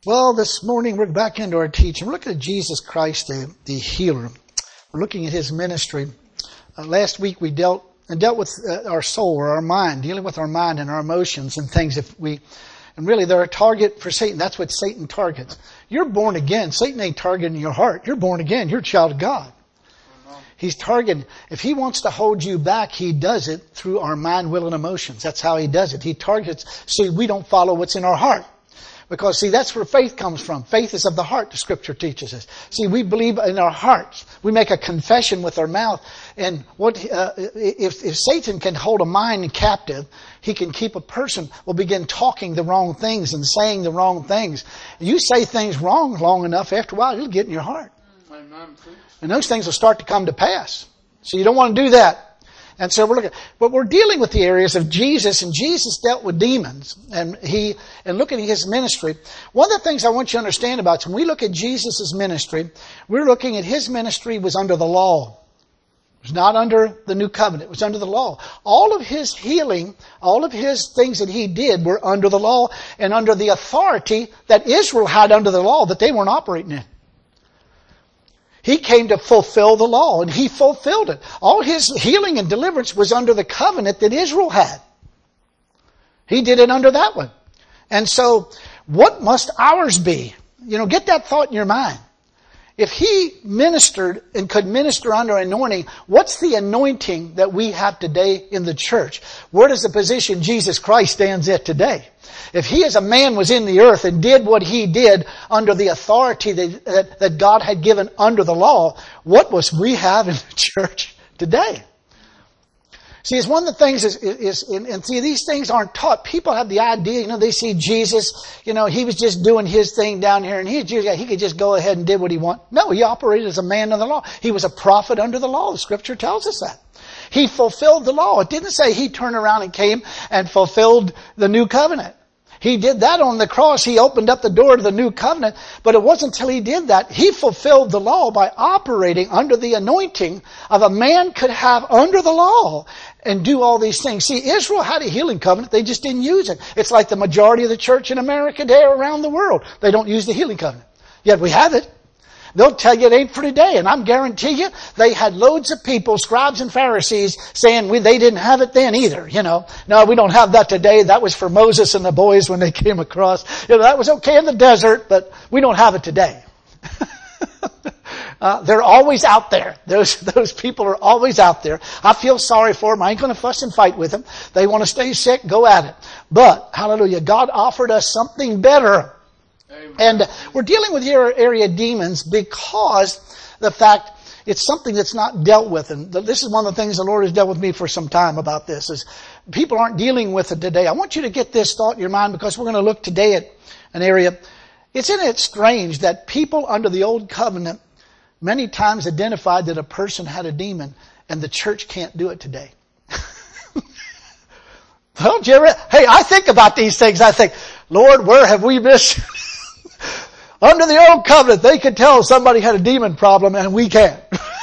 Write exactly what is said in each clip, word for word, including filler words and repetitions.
Well, this morning we're back into our teaching. We're looking at Jesus Christ, the, the healer. We're looking at His ministry. Uh, last week we dealt and dealt with uh, our soul or our mind, dealing with our mind and our emotions and things. If we, and really they're a target for Satan. That's what Satan targets. You're born again. Satan ain't targeting your heart. You're born again. You're a child of God. He's targeting. If he wants to hold you back, he does it through our mind, will, and emotions. That's how he does it. He targets so we don't follow what's in our heart. Because, see, that's where faith comes from. Faith is of the heart, the Scripture teaches us. See, we believe in our hearts. We make a confession with our mouth. And what uh, if, if Satan can hold a mind captive, he can keep a person, will begin talking the wrong things and saying the wrong things. You say things wrong long enough, after a while, it'll get in your heart. And those things will start to come to pass. So you don't want to do that. And so we're looking, but we're dealing with the areas of Jesus, and Jesus dealt with demons, and he, and looking at His ministry. One of the things I want you to understand about is when we look at Jesus' ministry, we're looking at His ministry was under the law. It was not under the new covenant. It was under the law. All of His healing, all of His things that He did were under the law and under the authority that Israel had under the law that they weren't operating in. He came to fulfill the law, and He fulfilled it. All His healing and deliverance was under the covenant that Israel had. He did it under that one. And so, what must ours be? You know, get that thought in your mind. If He ministered and could minister under anointing, what's the anointing that we have today in the church? Where does the position Jesus Christ stands at today? If He as a man was in the earth and did what He did under the authority that, that, that God had given under the law, what must we have in the church today? See, it's one of the things is, is, is and, and see, these things aren't taught. People have the idea, you know, they see Jesus, you know, He was just doing His thing down here and he, he could just go ahead and did what He wanted. No, He operated as a man under the law. He was a prophet under the law. The Scripture tells us that. He fulfilled the law. It didn't say He turned around and came and fulfilled the new covenant. He did that on the cross. He opened up the door to the new covenant. But it wasn't until He did that. He fulfilled the law by operating under the anointing of a man could have under the law and do all these things. See, Israel had a healing covenant. They just didn't use it. It's like the majority of the church in America today or around the world. They don't use the healing covenant. Yet we have it. They'll tell you it ain't for today. And I'm guarantee you, they had loads of people, scribes and Pharisees, saying we, they didn't have it then either, you know. No, we don't have that today. That was for Moses and the boys when they came across. You know, that was okay in the desert, but we don't have it today. uh, they're always out there. Those, those people are always out there. I feel sorry for them. I ain't going to fuss and fight with them. They want to stay sick, go at it. But, hallelujah, God offered us something better. And we're dealing with your area of demons because the fact it's something that's not dealt with. And this is one of the things the Lord has dealt with me for some time about this is people aren't dealing with it today. I want you to get this thought in your mind because we're going to look today at an area. Isn't it strange that people under the old covenant many times identified that a person had a demon and the church can't do it today? Well, Jerry, hey, I think about these things. I think, Lord, where have we missed? Under the old covenant, they could tell somebody had a demon problem and we can't.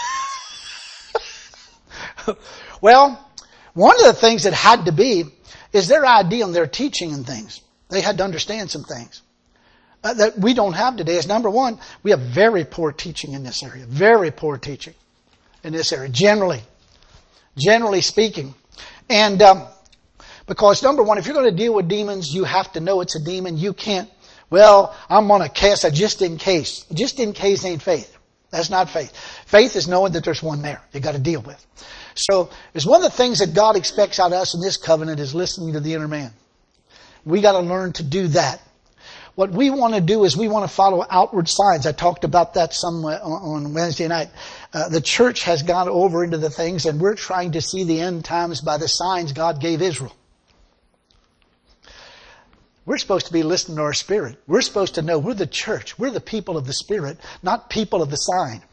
Well, one of the things that had to be is their idea and their teaching and things. They had to understand some things uh, that we don't have today. Is number one, we have very poor teaching in this area. Very poor teaching in this area, generally. Generally speaking. And um, because number one, if you're going to deal with demons, you have to know it's a demon. You can't. Well, I'm going to cast a just in case. Just in case ain't faith. That's not faith. Faith is knowing that there's one there you got to deal with. So, it's one of the things that God expects out of us in this covenant is listening to the inner man. We got to learn to do that. What we want to do is we want to follow outward signs. I talked about that some on Wednesday night. Uh, the church has gone over into the things and we're trying to see the end times by the signs God gave Israel. We're supposed to be listening to our spirit. We're supposed to know we're the church. We're the people of the Spirit, not people of the sign.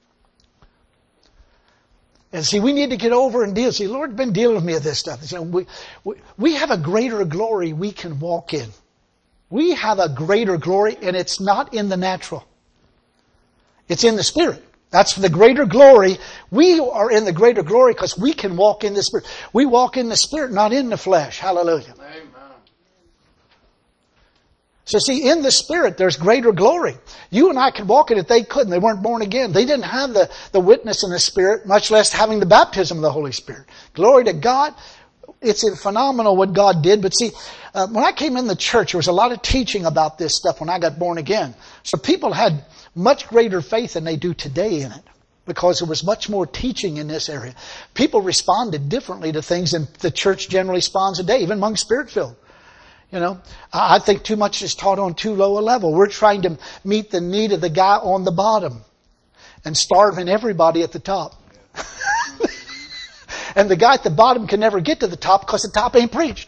And see, we need to get over and deal. See, the Lord's been dealing with me with this stuff. You know, we, we, we have a greater glory we can walk in. We have a greater glory, and it's not in the natural. It's in the Spirit. That's the greater glory. We are in the greater glory because we can walk in the Spirit. We walk in the Spirit, not in the flesh. Hallelujah. Amen. So see, in the Spirit, there's greater glory. You and I could walk in it. They couldn't. They weren't born again. They didn't have the, the witness in the Spirit, much less having the baptism of the Holy Spirit. Glory to God. It's phenomenal what God did. But see, uh, when I came in the church, there was a lot of teaching about this stuff when I got born again. So people had much greater faith than they do today in it, because there was much more teaching in this area. People responded differently to things than the church generally responds today, even among Spirit-filled. You know, I think too much is taught on too low a level. We're trying to meet the need of the guy on the bottom and starving everybody at the top. And the guy at the bottom can never get to the top because the top ain't preached.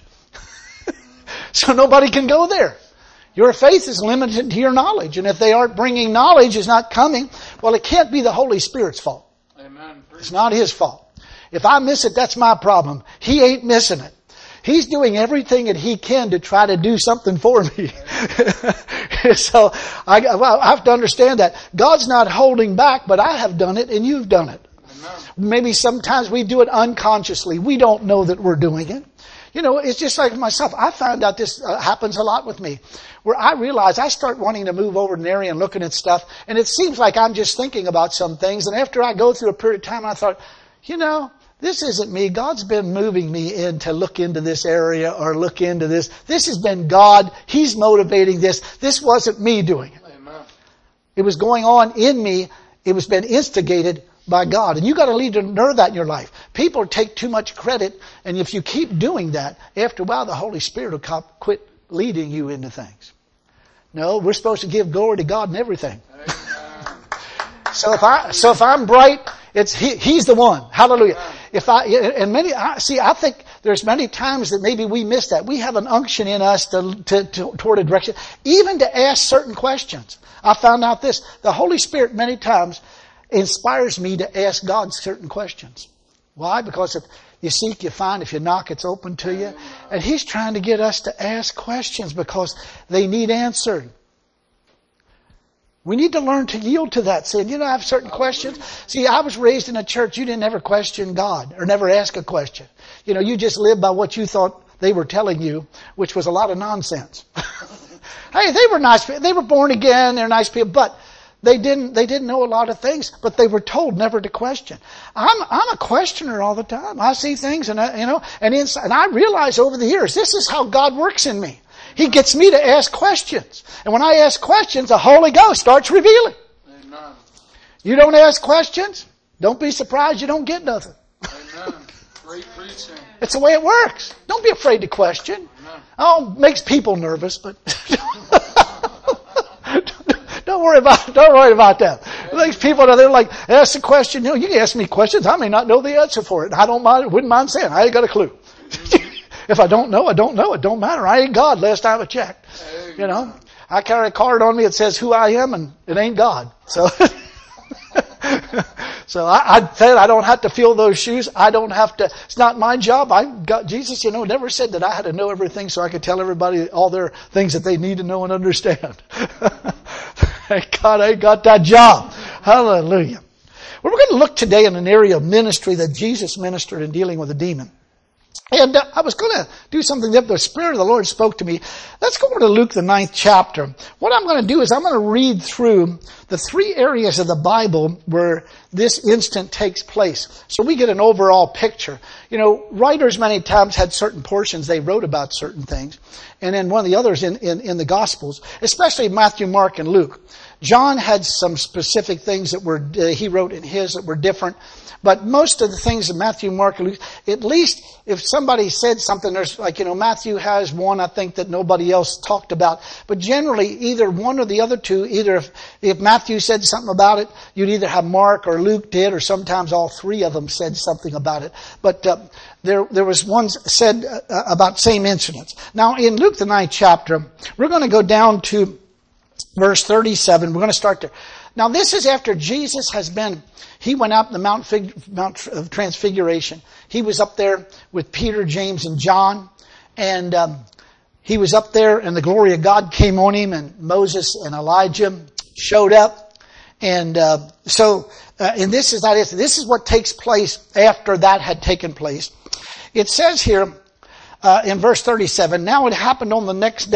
So nobody can go there. Your faith is limited to your knowledge. And if they aren't bringing knowledge, is not coming, well, it can't be the Holy Spirit's fault. Amen. It's not His fault. If I miss it, that's my problem. He ain't missing it. He's doing everything that He can to try to do something for me. So I, well, I have to understand that. God's not holding back, but I have done it and you've done it. Amen. Maybe sometimes we do it unconsciously. We don't know that we're doing it. You know, it's just like myself. I found out this uh, happens a lot with me, where I realize I start wanting to move over to an area and looking at stuff, and it seems like I'm just thinking about some things. And after I go through a period of time, I thought, you know, this isn't me. God's been moving me in to look into this area or look into this. This has been God. He's motivating this. This wasn't me doing it. Amen. It was going on in me. It was been instigated by God. And you got to lead to know that in your life. People take too much credit, and if you keep doing that, after a while the Holy Spirit will quit leading you into things. No, we're supposed to give glory to God in everything. So if I, so if I'm bright, it's he, He's the one. Hallelujah. If I, and many, I, see, I think there's many times that maybe we miss that. We have an unction in us to, to, to, toward a direction, even to ask certain questions. I found out this, the Holy Spirit many times inspires me to ask God certain questions. Why? Because if you seek, you find. If you knock, it's open to you. And He's trying to get us to ask questions because they need answered. We need to learn to yield to that, saying, you know, I have certain questions. See, I was raised in a church, you didn't ever question God or never ask a question. You know, you just lived by what you thought they were telling you, which was a lot of nonsense. Hey, they were nice. They were born again. They're nice people, but they didn't, they didn't know a lot of things, but they were told never to question. I'm, I'm a questioner all the time. I see things and I, you know, and inside, and I realize over the years, this is how God works in me. He gets me to ask questions. And when I ask questions, the Holy Ghost starts revealing. Amen. You don't ask questions, don't be surprised you don't get nothing. Amen. Great preaching. It's the way it works. Don't be afraid to question. Amen. Oh, it makes people nervous, but don't worry about don't worry about that. It makes people they're like, ask a question. You know, you can ask me questions. I may not know the answer for it. I don't mind wouldn't mind saying I ain't got a clue. If I don't know, I don't know. It don't matter. I ain't God last time I checked. Amen. You know, I carry a card on me that says who I am, and it ain't God. So, so I, I said I don't have to fill those shoes. I don't have to. It's not my job. I got Jesus. You know, never said that I had to know everything so I could tell everybody all their things that they need to know and understand. Thank God I ain't got that job. Hallelujah. Well, we're going to look today in an area of ministry that Jesus ministered in dealing with a demon. And uh, I was going to do something that the Spirit of the Lord spoke to me. Let's go over to Luke, the ninth chapter. What I'm going to do is I'm going to read through the three areas of the Bible where this instant takes place, so we get an overall picture. You know, writers many times had certain portions they wrote about certain things. And then one of the others in, in, in the Gospels, especially Matthew, Mark, and Luke. John had some specific things that were uh, he wrote in his that were different. But most of the things in Matthew, Mark, and Luke, at least if somebody said something, there's like, you know, Matthew has one, I think, that nobody else talked about. But generally, either one or the other two, either if, if Matthew said something about it, you'd either have Mark or Luke did, or sometimes all three of them said something about it. But uh, there there was one said uh, about same incidents. Now, in Luke, the ninth chapter, we're going to go down to verse thirty-seven. We're going to start there. Now, this is after Jesus has been, he went up the Mount, Fig, Mount of Transfiguration. He was up there with Peter, James, and John. And um, he was up there, and the glory of God came on him, and Moses and Elijah showed up. And uh, so, uh, and this is that is this is what takes place after that had taken place. It says here uh, in verse thirty-seven, now it happened on the next day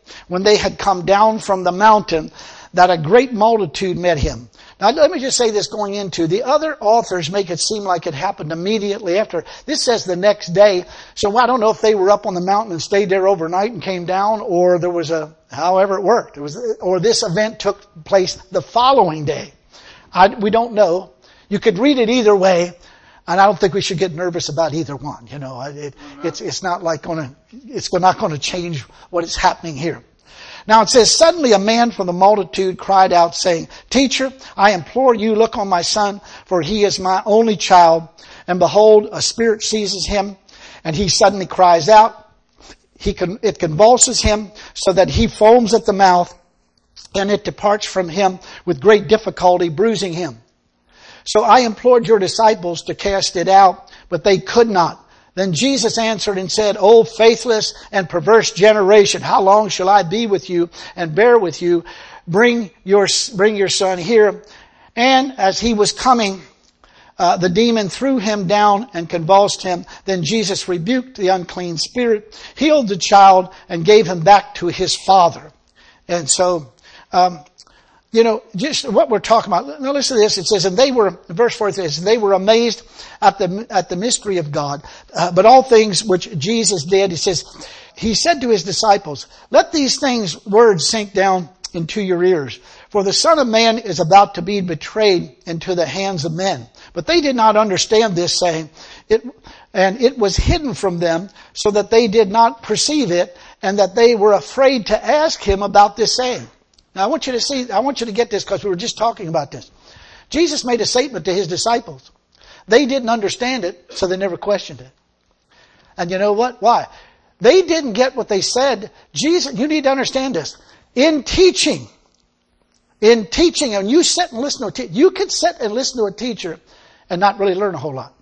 when they had come down from the mountain, that a great multitude met him. Now let me just say this going into, the other authors make it seem like it happened immediately after. This says the next day. So I don't know if they were up on the mountain and stayed there overnight and came down, or there was a, however it worked. It was, or this event took place the following day. I, we don't know. You could read it either way. And I don't think we should get nervous about either one. You know, it, it's, it's not like gonna, it's not gonna change what is happening here. Now it says, suddenly a man from the multitude cried out saying, Teacher, I implore you, look on my son, for he is my only child. And behold, a spirit seizes him, and he suddenly cries out. He con- it convulses him so that he foams at the mouth, and it departs from him with great difficulty, bruising him. So I implored your disciples to cast it out, but they could not. Then Jesus answered and said, O faithless and perverse generation, how long shall I be with you and bear with you? Bring your, bring your son here. And as he was coming, uh, the demon threw him down and convulsed him. Then Jesus rebuked the unclean spirit, healed the child, and gave him back to his father. And so, um, You know, just what we're talking about. Now listen to this. It says, and they were, verse forty-three, they were amazed at the, at the mystery of God. Uh, but all things which Jesus did, he says, he said to his disciples, let these things, words sink down into your ears. For the Son of Man is about to be betrayed into the hands of men. But they did not understand this saying, it, and it was hidden from them so that they did not perceive it, and that they were afraid to ask him about this saying. Now I want you to see, I want you to get this because we were just talking about this. Jesus made a statement to his disciples. They didn't understand it, so they never questioned it. And you know what? Why? They didn't get what they said. Jesus, you need to understand this. In teaching, in teaching, and you sit and listen to a teacher, you could sit and listen to a teacher and not really learn a whole lot.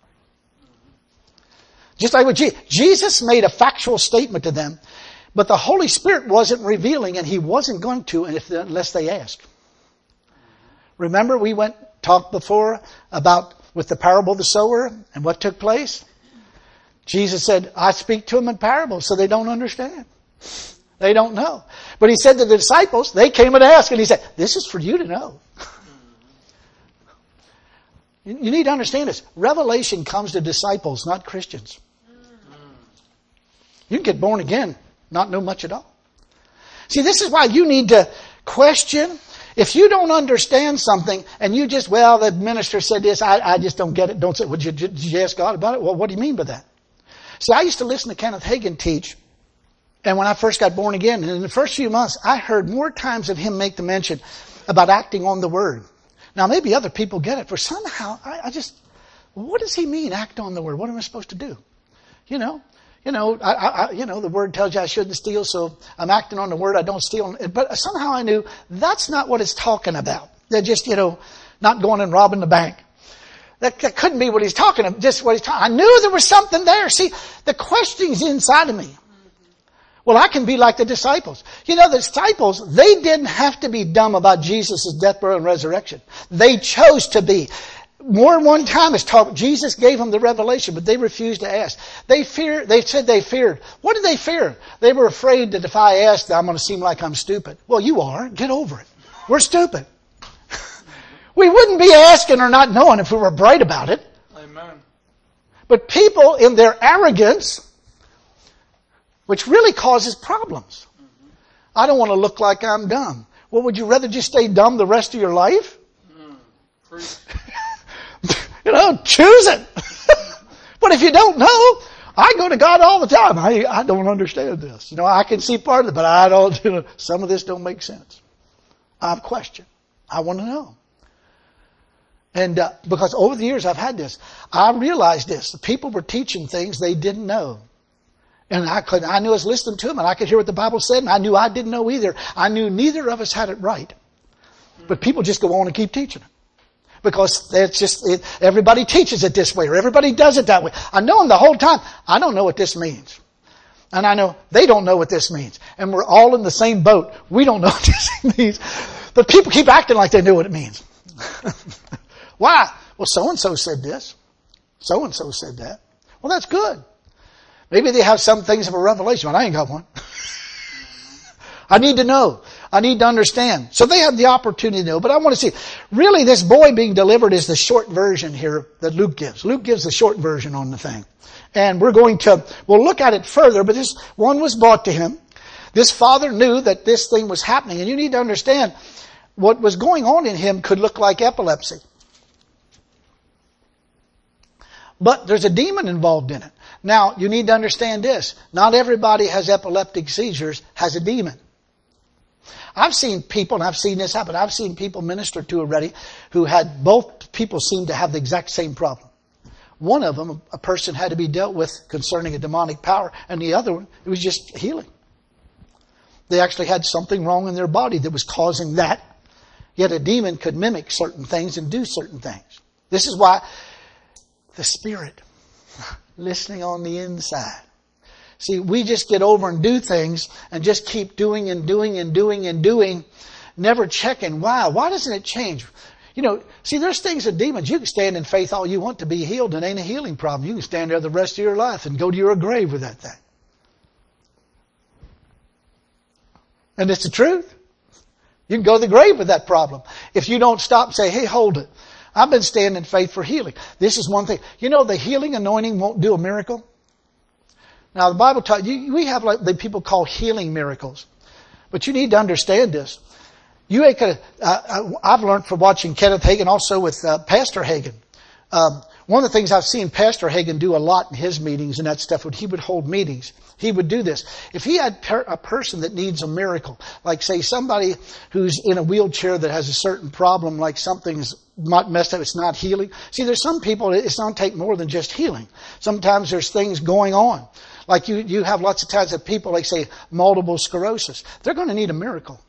Just like what Jesus, Jesus made a factual statement to them. But the Holy Spirit wasn't revealing, and he wasn't going to if, unless they asked. Remember we went, talked before about with the parable of the sower and what took place? Jesus said, I speak to them in parables so they don't understand. They don't know. But he said to the disciples, they came and asked, and he said, this is for you to know. You need to understand this. Revelation comes to disciples, not Christians. You can get born again, not know much at all. See, this is why you need to question. If you don't understand something and you just, well, the minister said this, I, I just don't get it. Don't say, well, did you, did you ask God about it? Well, what do you mean by that? See, I used to listen to Kenneth Hagin teach. And when I first got born again, and in the first few months, I heard more times of him make the mention about acting on the word. Now, maybe other people get it, but somehow I, I just, what does he mean, act on the word? What am I supposed to do? You know, you know, I, I, you know, the word tells you I shouldn't steal, so I'm acting on the word. I don't steal. But somehow I knew that's not what it's talking about. They're just, you know, not going and robbing the bank. That, that couldn't be what he's talking about. Just what he's talking. I knew there was something there. See, the questioning's inside of me. Well, I can be like the disciples. You know, the disciples, they didn't have to be dumb about Jesus' death, burial, and resurrection. They chose to be. More than one time it's talked, Jesus gave them the revelation, but they refused to ask. They feared, they said they feared. What did they fear? They were afraid that if I asked, I'm going to seem like I'm stupid. Well, you are. Get over it. We're stupid. We wouldn't be asking or not knowing if we were bright about it. Amen. But people in their arrogance, which really causes problems. Mm-hmm. I don't want to look like I'm dumb. Well, would you rather just stay dumb the rest of your life? Mm. You know, choose it. But if you don't know, I go to God all the time. I, I don't understand this. You know, I can see part of it, but I don't, you know, some of this don't make sense. I have a question. I want to know. And uh, because over the years I've had this, I realized this. The people were teaching things they didn't know. And I could, I knew I was listening to them, and I could hear what the Bible said, and I knew I didn't know either. I knew neither of us had it right. But people just go on and keep teaching it. Because it's just, it, everybody teaches it this way, or everybody does it that way. I know them the whole time. I don't know what this means. And I know they don't know what this means. And we're all in the same boat. We don't know what this means. But people keep acting like they know what it means. Why? Well, so-and-so said this. So-and-so said that. Well, that's good. Maybe they have some things of a revelation, but I ain't got one. I need to know. I need to understand. So they had the opportunity to know. But I want to see, really this boy being delivered is the short version here that Luke gives. Luke gives the short version on the thing. And we're going to, we'll look at it further, but this one was brought to him. This father knew that this thing was happening. And you need to understand, what was going on in him could look like epilepsy. But there's a demon involved in it. Now, you need to understand this. Not everybody has epileptic seizures, has a demon. I've seen people, and I've seen this happen, I've seen people minister to already who had, both people seem to have the exact same problem. One of them, a person had to be dealt with concerning a demonic power, and the other one, it was just healing. They actually had something wrong in their body that was causing that. Yet a demon could mimic certain things and do certain things. This is why the Spirit, listening on the inside. See, we just get over and do things and just keep doing and doing and doing and doing, never checking why. Why doesn't it change? You know, see, there's things that demons, you can stand in faith all you want to be healed, and it ain't a healing problem. You can stand there the rest of your life and go to your grave with that thing. And it's the truth. You can go to the grave with that problem. If you don't stop and say, hey, hold it. I've been standing in faith for healing. This is one thing. You know, the healing anointing won't do a miracle. Now, the Bible taught you, we have like the people call healing miracles. But you need to understand this. You ain't gonna, uh, I've learned from watching Kenneth Hagin, also with uh, Pastor Hagin. Um, one of the things I've seen Pastor Hagin do a lot in his meetings and that stuff, when he would hold meetings, he would do this. If he had per- a person that needs a miracle, like say somebody who's in a wheelchair that has a certain problem, like something's not messed up, it's not healing. See, there's some people, it's not take more than just healing. Sometimes there's things going on. Like you, you have lots of times that people, like say, multiple sclerosis. They're going to need a miracle.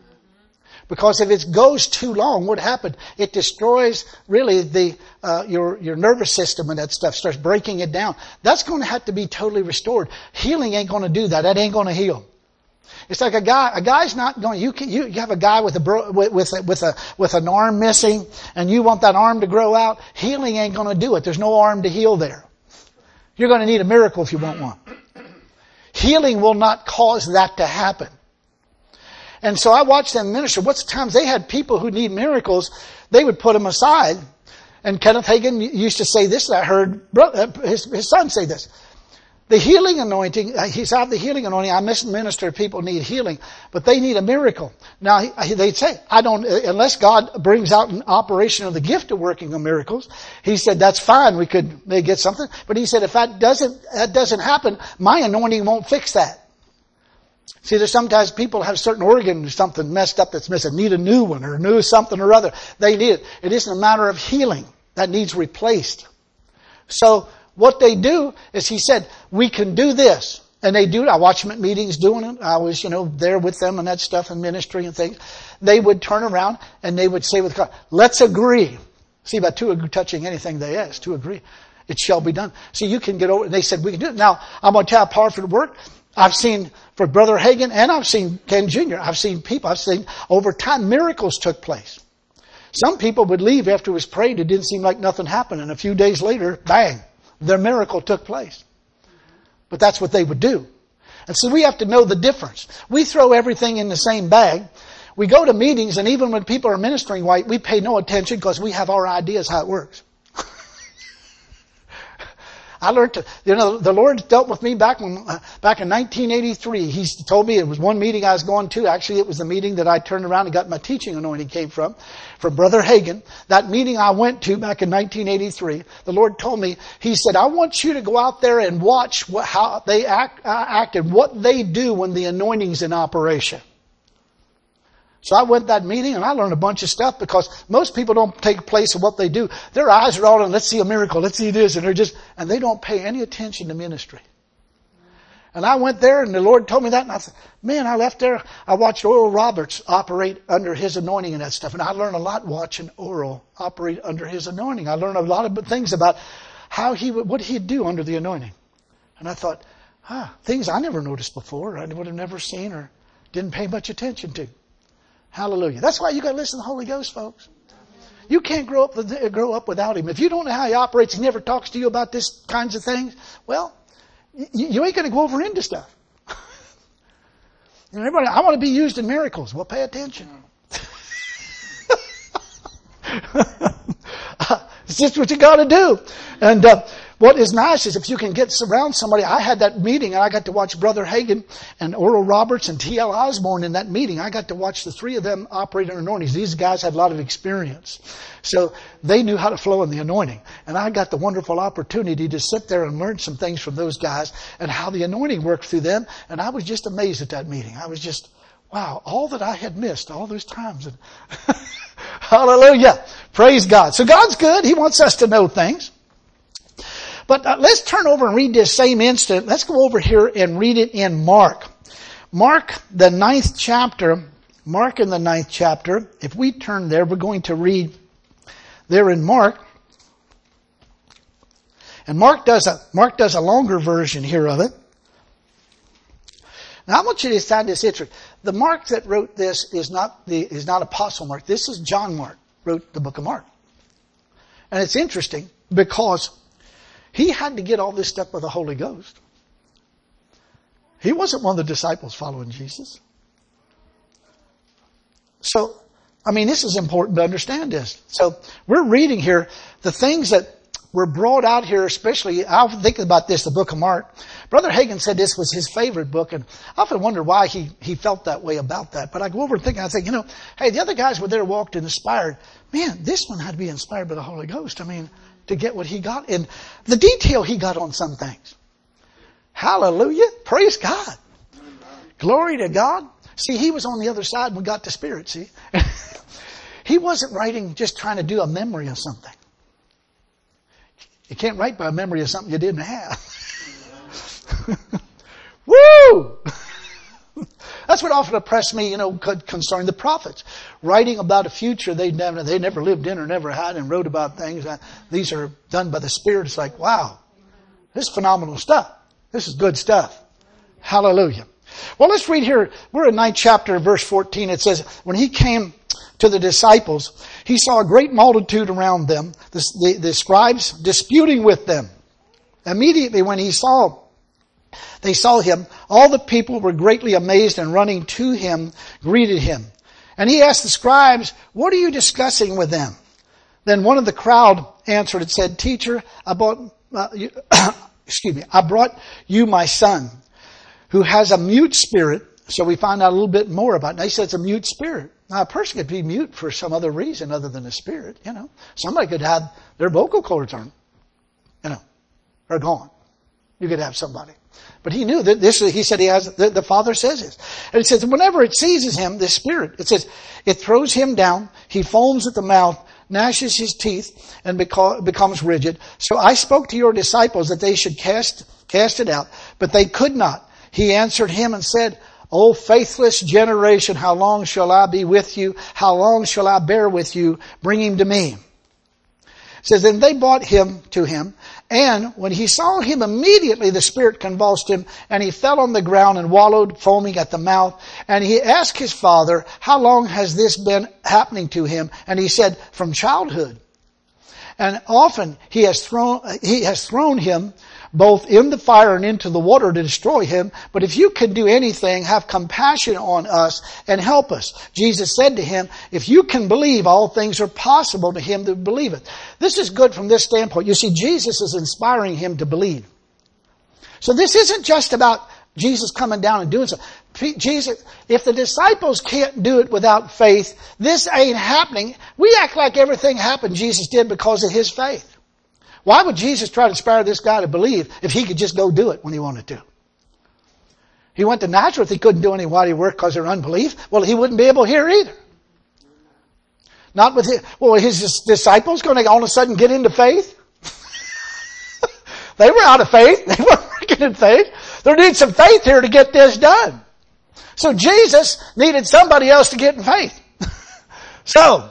Because if it goes too long, what happened? It destroys really the uh, your your nervous system, and that stuff starts breaking it down. That's going to have to be totally restored. Healing ain't going to do that. That ain't going to heal. It's like a guy. A guy's not going. You can, you, you have a guy with a bro, with with a, with a with an arm missing, and you want that arm to grow out. Healing ain't going to do it. There's no arm to heal there. You're going to need a miracle if you want one. Healing will not cause that to happen. And so I watched them minister. What's the times they had people who need miracles, they would put them aside. And Kenneth Hagin used to say this, and I heard his, his son say this. The healing anointing, he's out the healing anointing. I minister people need healing, but they need a miracle. Now, they'd say, I don't, unless God brings out an operation of the gift of working of miracles, he said, that's fine. We could maybe get something. But he said, if that doesn't, that doesn't happen, my anointing won't fix that. See, there's sometimes people have certain organ or something messed up that's missing, need a new one or new something or other. They need it. It isn't a matter of healing that needs replaced. So what they do is he said, we can do this. And they do it. I watch them at meetings doing it. I was, you know, there with them and that stuff and ministry and things. They would turn around and they would say with God, let's agree. See, about two touching anything they ask, to agree. It shall be done. So you can get over it. They said, we can do it. Now, I'm going to tell you how powerful it worked. I've seen for Brother Hagin, and I've seen Ken Junior I've seen people, I've seen over time miracles took place. Some people would leave after it was prayed. It didn't seem like nothing happened. And a few days later, bang, their miracle took place. But that's what they would do. And so we have to know the difference. We throw everything in the same bag. We go to meetings, and even when people are ministering white, we pay no attention because we have our ideas how it works. I learned to, you know, the Lord dealt with me back when, uh, back in nineteen eighty-three. He told me it was one meeting I was going to. Actually, it was the meeting that I turned around and got my teaching anointing came from, from Brother Hagin. That meeting I went to back in nineteen eighty-three, the Lord told me, he said, I want you to go out there and watch what, how they act, uh, act and what they do when the anointing's in operation. So I went to that meeting and I learned a bunch of stuff because most people don't take place of what they do. Their eyes are all on, let's see a miracle, let's see this, and they're just, and they don't pay any attention to ministry. And I went there and the Lord told me that, and I said, man, I left there. I watched Oral Roberts operate under his anointing and that stuff, and I learned a lot watching Oral operate under his anointing. I learned a lot of things about how he would, what he'd do under the anointing. And I thought, ah, things I never noticed before, I would have never seen or didn't pay much attention to. Hallelujah. That's why you got to listen to the Holy Ghost, folks. You can't grow up with, grow up without Him. If you don't know how He operates, He never talks to you about this kinds of things, well, you, you ain't going to go over into stuff. And everybody, I want to be used in miracles. Well, pay attention. It's just what you got to do. And uh, what is nice is if you can get around somebody. I had that meeting and I got to watch Brother Hagin and Oral Roberts and T L Osborne in that meeting. I got to watch the three of them operate in anointings. These guys had a lot of experience. So they knew how to flow in the anointing. And I got the wonderful opportunity to sit there and learn some things from those guys and how the anointing worked through them. And I was just amazed at that meeting. I was just, wow, all that I had missed all those times. And hallelujah. Praise God. So God's good. He wants us to know things. But uh, let's turn over and read this same incident. Let's go over here and read it in Mark. Mark, the ninth chapter. Mark in the ninth chapter. If we turn there, we're going to read there in Mark. And Mark does a, Mark does a longer version here of it. Now I want you to decide this interesting. The Mark that wrote this is not the, is not Apostle Mark. This is John Mark, wrote the book of Mark. And it's interesting because he had to get all this stuff by the Holy Ghost. He wasn't one of the disciples following Jesus. So, I mean, this is important to understand this. So, we're reading here the things that were brought out here, especially, I think about this, the book of Mark. Brother Hagin said this was his favorite book, and I often wonder why he, he felt that way about that. But I go over and think, and I think, you know, hey, the other guys were there, walked and inspired. Man, this one had to be inspired by the Holy Ghost. I mean, to get what he got and the detail he got on some things. Hallelujah. Praise God. Glory to God. See, he was on the other side when we got to Spirit, see. He wasn't writing just trying to do a memory of something. You can't write by a memory of something you didn't have. Woo! That's what often impressed me, you know, concerning the prophets. Writing about a future they never, they never lived in or never had and wrote about things. These are done by the Spirit. It's like, wow, this is phenomenal stuff. This is good stuff. Hallelujah. Well, let's read here. We're in ninth chapter, verse fourteen. It says, when he came to the disciples, he saw a great multitude around them, the, the, the scribes disputing with them. Immediately when he saw They saw him. All the people were greatly amazed and running to him, greeted him. And he asked the scribes, what are you discussing with them? Then one of the crowd answered and said, Teacher, I brought, uh, you, excuse me, I brought you my son who has a mute spirit. So we find out a little bit more about it. Now he said it's a mute spirit. Now a person could be mute for some other reason other than a spirit, you know. Somebody could have their vocal cords on, you know, are gone. You could have somebody. But he knew that this, he said he has, the, the Father says this. And it says, whenever it seizes him, this spirit, it says, it throws him down, he foams at the mouth, gnashes his teeth, and beca- becomes rigid. So I spoke to your disciples that they should cast, cast it out, but they could not. He answered him and said, O faithless generation, how long shall I be with you? How long shall I bear with you? Bring him to me. It says, then they brought him to him. And when he saw him, immediately the spirit convulsed him, and he fell on the ground and wallowed, foaming at the mouth. And he asked his father, how long has this been happening to him? And he said, from childhood. And often he has thrown, he has thrown him both in the fire and into the water to destroy him. But if you can do anything, have compassion on us and help us. Jesus said to him, if you can believe, all things are possible to him that believeth. This is good from this standpoint. You see, Jesus is inspiring him to believe. So this isn't just about Jesus coming down and doing something. Jesus, if the disciples can't do it without faith, this ain't happening. We act like everything happened Jesus did because of his faith. Why would Jesus try to inspire this guy to believe if he could just go do it when he wanted to? He went to Nazareth. He couldn't do any mighty work because of their unbelief. Well, he wouldn't be able here either. Not with his, well, his disciples going to all of a sudden get into faith? They were out of faith. They weren't working in faith. There needs some faith here to get this done. So Jesus needed somebody else to get in faith. So,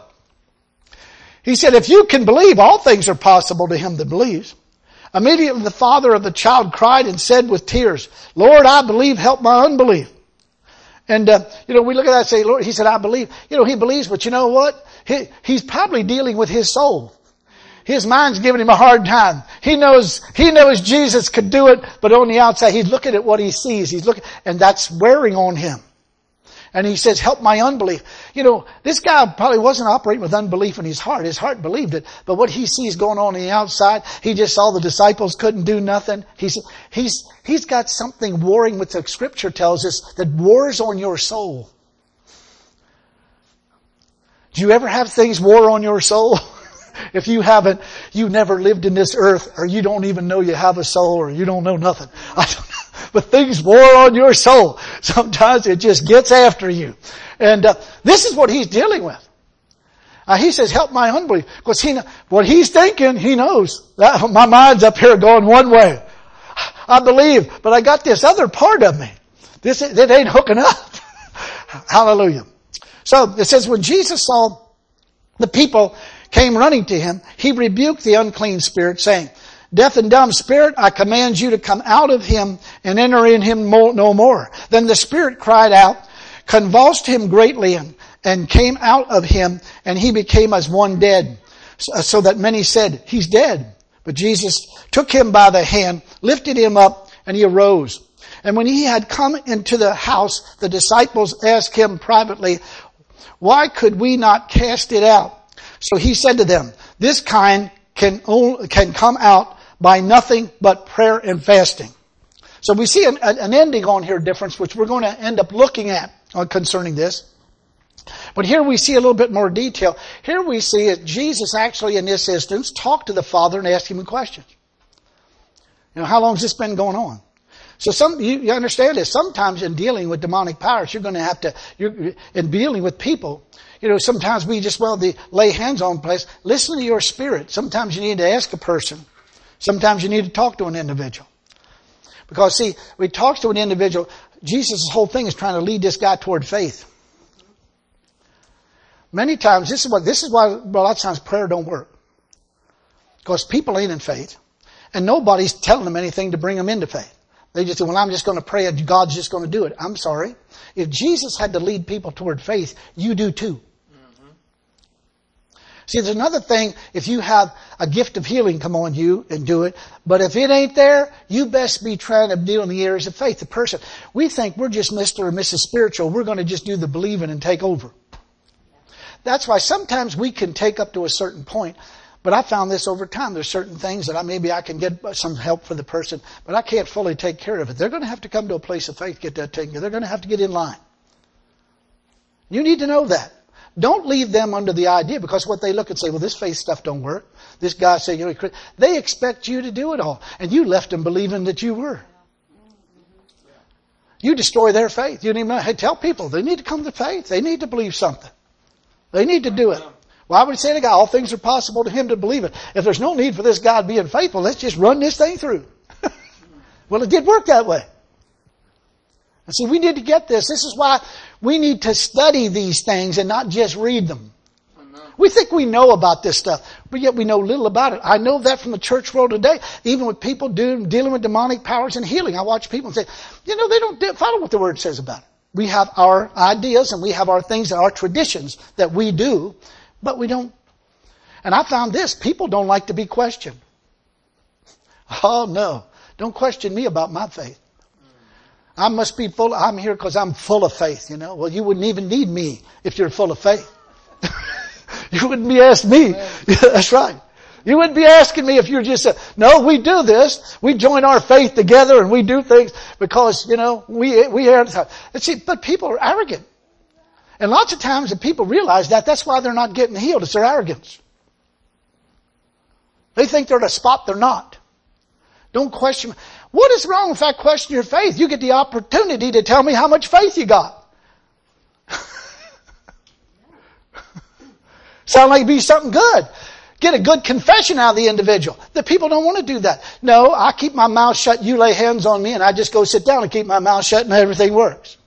he said, if you can believe, all things are possible to him that believes. Immediately the father of the child cried and said with tears, Lord, I believe, help my unbelief. And, uh, you know, we look at that and say, Lord, he said, I believe. You know, he believes, but you know what? He, he's probably dealing with his soul. His mind's giving him a hard time. He knows, he knows Jesus could do it, but on the outside, he's looking at what he sees. He's looking, and that's wearing on him. And he says, help my unbelief. You know, this guy probably wasn't operating with unbelief in his heart. His heart believed it. But what he sees going on on the outside, he just saw the disciples couldn't do nothing. He's, he's, he's got something warring, which the scripture tells us, that wars on your soul. Do you ever have things war on your soul? If you haven't, you never lived in this earth, or you don't even know you have a soul, or you don't know nothing. I don't know. But things war on your soul. Sometimes it just gets after you. And uh, this is what he's dealing with. Uh, he says, help my unbelief. Because he, what he's thinking, he knows. That, my mind's up here going one way. I believe, but I got this other part of me. This it ain't hooking up. Hallelujah. So it says, when Jesus saw the people came running to him, he rebuked the unclean spirit, saying, deaf and dumb spirit, I command you to come out of him and enter in him no more. Then the spirit cried out, convulsed him greatly, and, and came out of him, and he became as one dead, so, so that many said, he's dead. But Jesus took him by the hand, lifted him up, and he arose. And when he had come into the house, the disciples asked him privately, why could we not cast it out? So he said to them, this kind can only, can come out by nothing but prayer and fasting. So we see an, an ending on here difference, which we're going to end up looking at uh, concerning this. But here we see a little bit more detail. Here we see that Jesus actually in this instance talked to the Father and asked him questions. You know, how long has this been going on? So some, you, you understand this. Sometimes in dealing with demonic powers, you're going to have to, you're, in dealing with people, you know, sometimes we just, well, the, lay hands on place. Listen to your spirit. Sometimes you need to ask a person. Sometimes you need to talk to an individual. Because see, we talk to an individual, Jesus' whole thing is trying to lead this guy toward faith. Many times, this is what, this is why a lot of times prayer don't work. Because people ain't in faith. And nobody's telling them anything to bring them into faith. They just say, well, I'm just going to pray and God's just going to do it. I'm sorry. If Jesus had to lead people toward faith, you do too. Mm-hmm. See, there's another thing, if you have a gift of healing come on you and do it, but if it ain't there, you best be trying to deal in the areas of faith. The person, we think we're just Mister or Missus Spiritual. We're going to just do the believing and take over. That's why sometimes we can take up to a certain point. But I found this over time. There's certain things that I, maybe I can get some help for the person, but I can't fully take care of it. They're going to have to come to a place of faith, get that taken care of. They're going to have to get in line. You need to know that. Don't leave them under the idea, because what they look and say, well, this faith stuff don't work. This guy say, you know, they expect you to do it all. And you left them believing that you were. You destroy their faith. You didn't even know. Hey, tell people they need to come to faith. They need to believe something. They need to do it. Why would he say to God, all things are possible to him to believe it? If there's no need for this God being faithful, let's just run this thing through. Well, it did work that way. And see, we need to get this. This is why we need to study these things and not just read them. We think we know about this stuff, but yet we know little about it. I know that from the church world today, even with people do, dealing with demonic powers and healing. I watch people and say, you know, they don't follow what the Word says about it. We have our ideas and we have our things and our traditions that we do, but we don't. And I found this. People don't like to be questioned. Oh, no. Don't question me about my faith. I must be full. I'm here because I'm full of faith, you know. Well, you wouldn't even need me if you're full of faith. You wouldn't be asking me. Yeah, that's right. You wouldn't be asking me if you're just, a, no, we do this. We join our faith together and we do things because, you know, we, we are. See, but people are arrogant. And lots of times if people realize that, that's why they're not getting healed. It's their arrogance. They think they're at a spot they're not. Don't question. What is wrong if I question your faith? You get the opportunity to tell me how much faith you got. Sound like it'd be something good. Get a good confession out of the individual. The people don't want to do that. No, I keep my mouth shut, you lay hands on me, and I just go sit down and keep my mouth shut and everything works.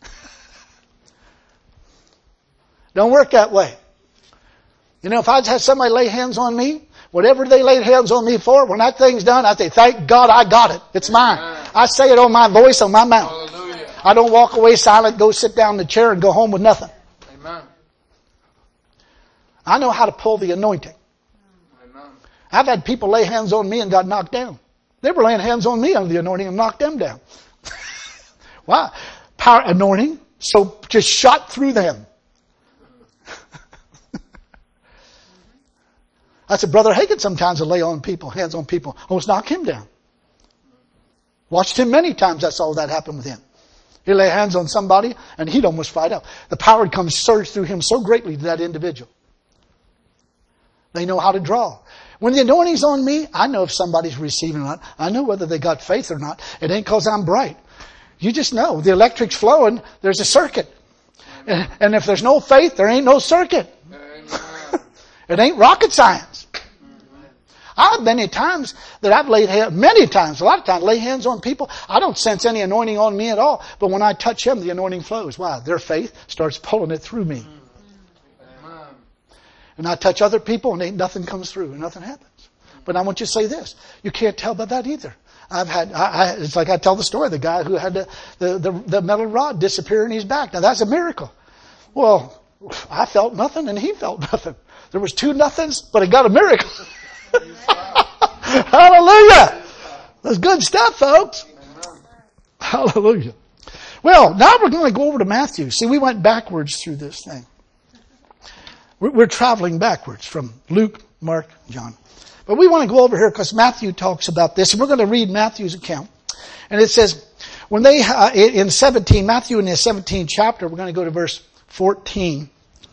Don't work that way. You know, if I had somebody lay hands on me, whatever they laid hands on me for, when that thing's done, I say, thank God I got it. It's mine. Amen. I say it on my voice, on my mouth. Hallelujah. I don't walk away silent, go sit down in the chair and go home with nothing. Amen. I know how to pull the anointing. Amen. I've had people lay hands on me and got knocked down. They were laying hands on me under the anointing and knocked them down. Why? Power, anointing, So just shot through them. I said, Brother Hagin sometimes will lay on people, hands on people, almost knock him down. Watched him many times. I saw that happen with him. He'd lay hands on somebody and he'd almost fight out. The power would come surge through him so greatly to that individual. They know how to draw. When the anointing's on me, I know if somebody's receiving or not. I know whether they got faith or not. It ain't because I'm bright. You just know. The electric's flowing. There's a circuit. And, and if there's no faith, there ain't no circuit. It ain't rocket science. I've many times that I've laid hands, many times, a lot of times, lay hands on people. I don't sense any anointing on me at all. But when I touch them, the anointing flows. Why? Their faith starts pulling it through me. And I touch other people and ain't nothing comes through and nothing happens. But I want you to say this. You can't tell by that either. I've had, I, I, it's like I tell the story, the guy who had the, the, the, the metal rod disappear in his back. Now that's a miracle. Well, I felt nothing and he felt nothing. There was two nothings, but it got a miracle. Hallelujah. That's good stuff, folks. Hallelujah. Well, now we're going to go over to Matthew. See, we went backwards through this thing. We're, we're traveling backwards from Luke, Mark, John. But we want to go over here because Matthew talks about this. And we're going to read Matthew's account. And it says, when they, uh, in seventeen, Matthew in the seventeenth chapter, we're going to go to verse fourteen.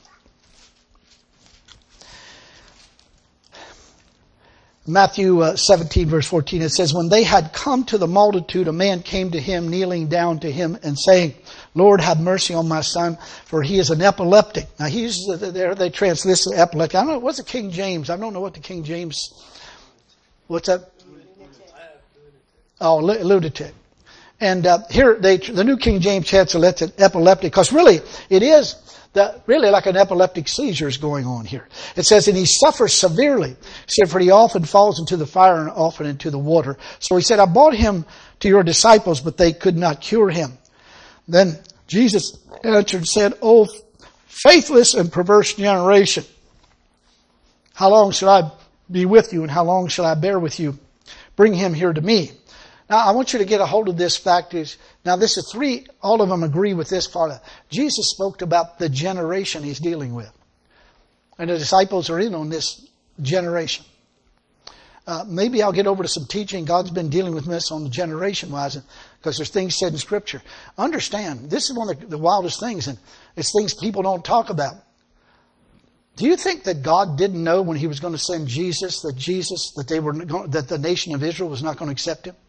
Matthew uh, seventeen verse fourteen, it says, when they had come to the multitude, a man came to him, kneeling down to him and saying, Lord, have mercy on my son, for he is an epileptic. Now he uses, there they translate this epileptic. I don't know, what's the King James? I don't know what the King James, what's that? Oh, lunatic. And uh, here, they, the New King James translates it epileptic, because really, it is that really like an epileptic seizure is going on here. It says, and he suffers severely. He said, for he often falls into the fire and often into the water. So he said, I brought him to your disciples, but they could not cure him. Then Jesus answered and said, O faithless and perverse generation, how long shall I be with you and how long shall I bear with you? Bring him here to me. Now, I want you to get a hold of this fact. Is Now, this is three, all of them agree with this part. Jesus spoke about the generation he's dealing with. And the disciples are in on this generation. Uh, maybe I'll get over to some teaching. God's been dealing with this on the generation-wise, because there's things said in Scripture. Understand, this is one of the, the wildest things, and it's things people don't talk about. Do you think that God didn't know when he was going to send Jesus, that Jesus, that they were going, that the nation of Israel was not going to accept him?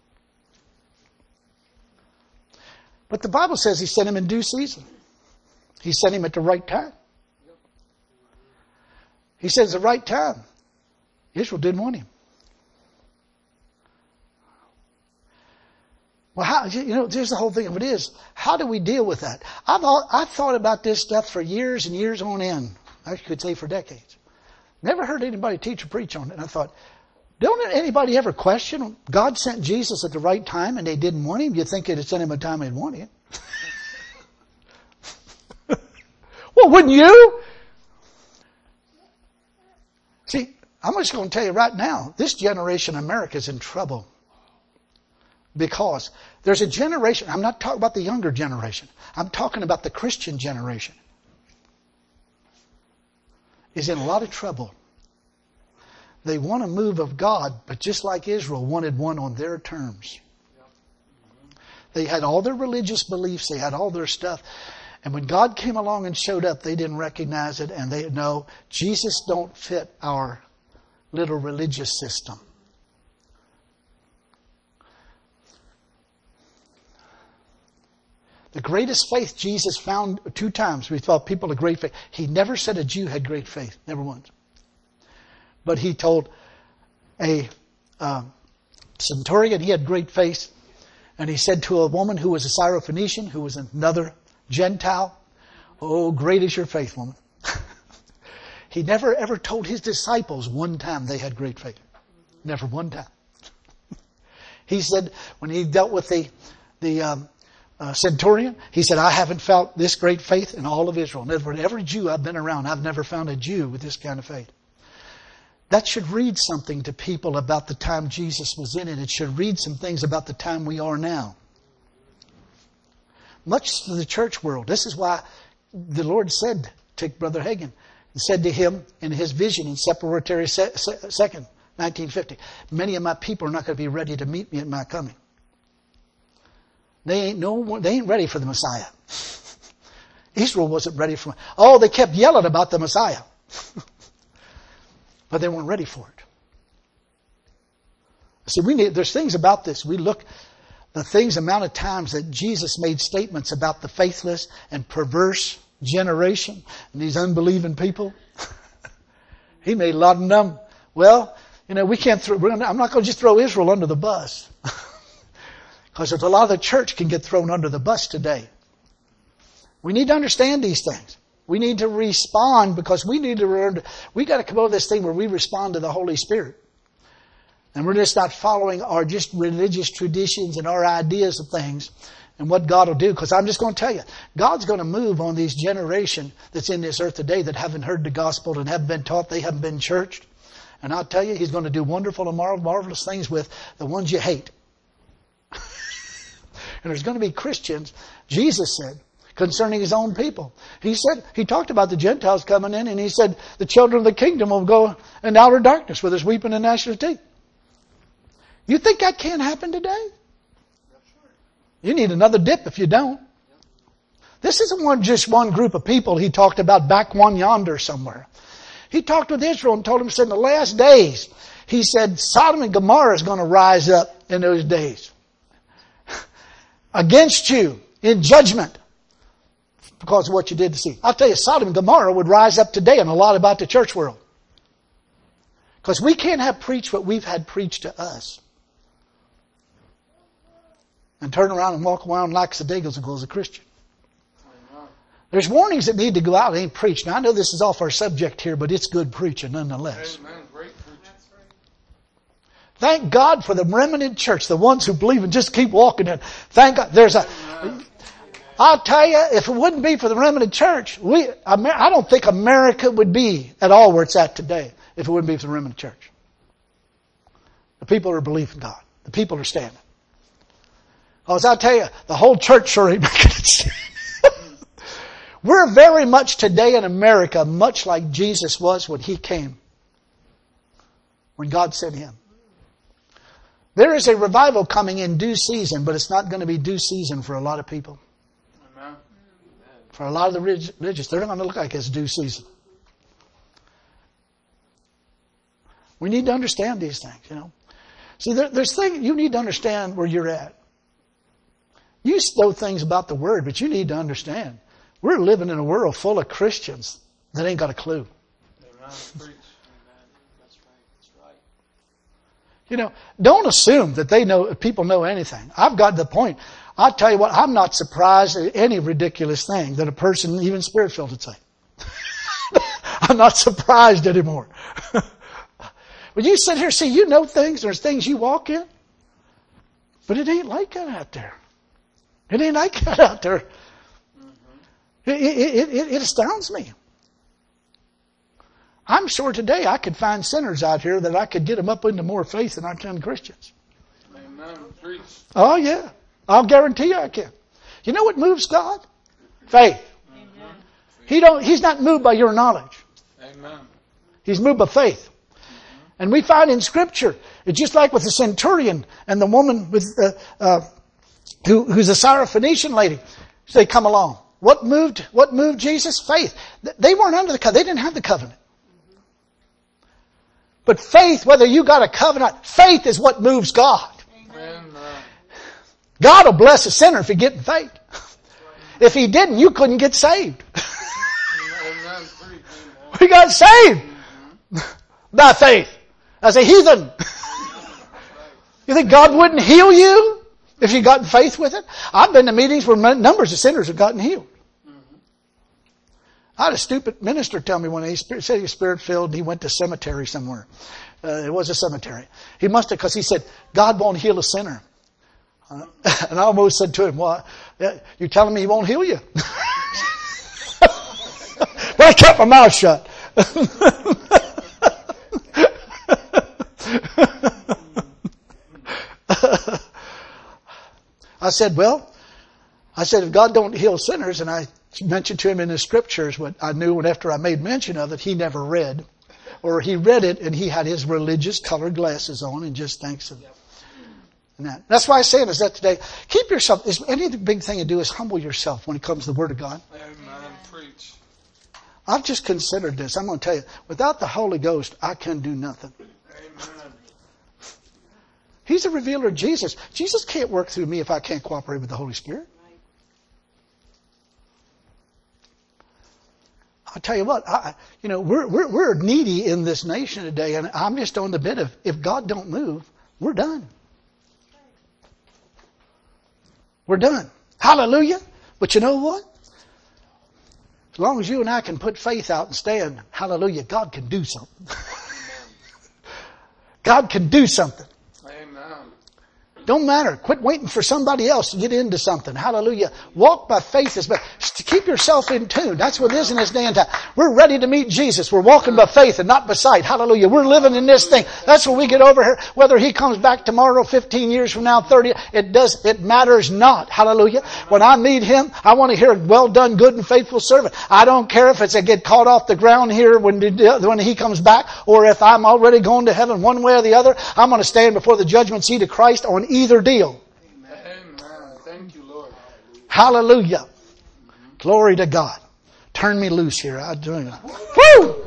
But the Bible says he sent him in due season. He sent him at the right time. He says the right time. Israel didn't want him. Well, how, you know, here's the whole thing of it is, how do we deal with that? I've, I've thought about this stuff for years and years on end. I could say for decades. Never heard anybody teach or preach on it. And I thought, don't anybody ever question God sent Jesus at the right time and they didn't want him? You'd think it'd send him a time they'd want him. Well, wouldn't you? See, I'm just going to tell you right now, this generation of America is in trouble. Because there's a generation, I'm not talking about the younger generation. I'm talking about the Christian generation. Is in a lot of trouble. They want a move of God, but just like Israel wanted one on their terms. They had all their religious beliefs, they had all their stuff. And when God came along and showed up, they didn't recognize it, and they know Jesus don't fit our little religious system. The greatest faith Jesus found two times. We thought people of great faith. He never said a Jew had great faith. Never once. But he told a uh, centurion he had great faith. And he said to a woman who was a Syrophoenician, who was another Gentile, oh, great is your faith, woman. He never ever told his disciples one time they had great faith. Never one time. He said when he dealt with the, the um, uh, centurion, he said, I haven't felt this great faith in all of Israel. In other words, every Jew I've been around, I've never found a Jew with this kind of faith. That should read something to people about the time Jesus was in it. It should read some things about the time we are now. much to the church world. This is why the Lord said to Brother Hagin, He said to him in his vision in February second, nineteen fifty, many of my people are not going to be ready to meet me at my coming. They ain't no, they ain't ready for the Messiah. Israel wasn't ready for. Oh, they kept yelling about the Messiah, but they weren't ready for it. See, we need. There's things about this. We look the things, amount of times that Jesus made statements about the faithless and perverse generation and these unbelieving people. He made a lot of them. Well, you know, we can't throw. We're gonna, I'm not going to just throw Israel under the bus. Because there's a lot of the church can get thrown under the bus today. We need to understand these things. We need to respond because we need to learn. We got to come over this thing where we respond to the Holy Spirit. And we're just not following our just religious traditions and our ideas of things and what God will do. Because I'm just going to tell you, God's going to move on these generation that's in this earth today that haven't heard the gospel and haven't been taught, they haven't been churched. And I'll tell you, He's going to do wonderful and marvelous things with the ones you hate. And there's going to be Christians, Jesus said, concerning His own people. He said, He talked about the Gentiles coming in, and He said, the children of the kingdom will go in outer darkness where there's weeping and gnashing of teeth. You think that can't happen today? You need another dip if you don't. This isn't one, just one group of people He talked about back one yonder somewhere. He talked with Israel and told them, said, in the last days, He said, Sodom and Gomorrah is going to rise up in those days against you in judgment because of what you did to see. I'll tell you, Sodom and Gomorrah would rise up today and a lot about the church world. Because we can't have preached what we've had preached to us. And turn around and walk around like Sadagospel as a Christian. There's warnings that need to go out and ain't preached. Now I know this is off our subject here, but it's good preaching nonetheless. Amen. Great preaching. Thank God for the remnant church, the ones who believe and just keep walking in. Thank God. There's a. I'll tell you, if it wouldn't be for the remnant church, we. I don't think America would be at all where it's at today if it wouldn't be for the remnant church. The people are believing God. The people are standing. Because I'll tell you, the whole church sure ain't making it. We're very much today in America, much like Jesus was when He came. When God sent Him. There is a revival coming in due season, but it's not going to be due season for a lot of people. Amen. For a lot of the religious, they're not going to look like it's due season. We need to understand these things, you know. See, there, there's things, you need to understand where you're at. You know things about the Word, but you need to understand. We're living in a world full of Christians that ain't got a clue. Amen. You know, don't assume that they know, people know anything. I've got the point. I'll tell you what, I'm not surprised at any ridiculous thing that a person, even Spirit-filled, would say. I'm not surprised anymore. When you sit here, see, you know things, there's things you walk in, but it ain't like that out there. It ain't like that out there. It, it, it, it astounds me. I'm sure today I could find sinners out here that I could get them up into more faith than I can Christians. Amen. Preach. Oh yeah. I'll guarantee you I can. You know what moves God? Faith. Amen. He don't, He's not moved by your knowledge. Amen. He's moved by faith. And we find in Scripture, it's just like with the centurion and the woman with uh, uh, who, who's a Syrophoenician lady. So they come along. What moved? What moved Jesus? Faith. They weren't under the covenant. They didn't have the covenant. But faith, whether you got a covenant, faith is what moves God. Amen. God will bless a sinner if he get in faith. If he didn't, you couldn't get saved. Amen. Preach. We got saved by faith as a heathen. You think God wouldn't heal you if you got in faith with it? I've been to meetings where numbers of sinners have gotten healed. I had a stupid minister tell me when he said he was Spirit-filled and he went to cemetery somewhere. Uh, it was a cemetery. He must have, because he said, God won't heal a sinner. Uh, and I almost said to him, well, you're telling me He won't heal you? But I kept my mouth shut. I said, well, I said, if God don't heal sinners, and I mentioned to him in the scriptures what I knew, and after I made mention of it, he never read. Or he read it and he had his religious colored glasses on and just thinks of and that. That's why I'm saying is that today, keep yourself, is any big thing to do is humble yourself when it comes to the Word of God. Amen. Preach. I've just considered this. I'm going to tell you, without the Holy Ghost, I can do nothing. Amen. He's a revealer of Jesus. Jesus can't work through me if I can't cooperate with the Holy Spirit. I'll tell you what, I, you know, we're, we're, we're needy in this nation today, and I'm just on the bit of, if God don't move, we're done. We're done. Hallelujah. But you know what? As long as you and I can put faith out and stand, hallelujah, God can do something. God can do something. Amen. Don't matter. Quit waiting for somebody else to get into something. Hallelujah. Walk by faith. Is to keep yourself in tune. That's what it is in this day and time. We're ready to meet Jesus. We're walking by faith and not by sight. Hallelujah. We're living in this thing. That's what we get over here. Whether he comes back tomorrow, fifteen years from now, thirty, it does, it matters not. Hallelujah. When I meet him, I want to hear, well done, good and faithful servant. I don't care if it's a get caught off the ground here when, when he comes back, or if I'm already going to heaven one way or the other. I'm going to stand before the judgment seat of Christ on either deal. Amen. Thank you, Lord. Hallelujah. Glory to God. Turn me loose here. I do it. Woo!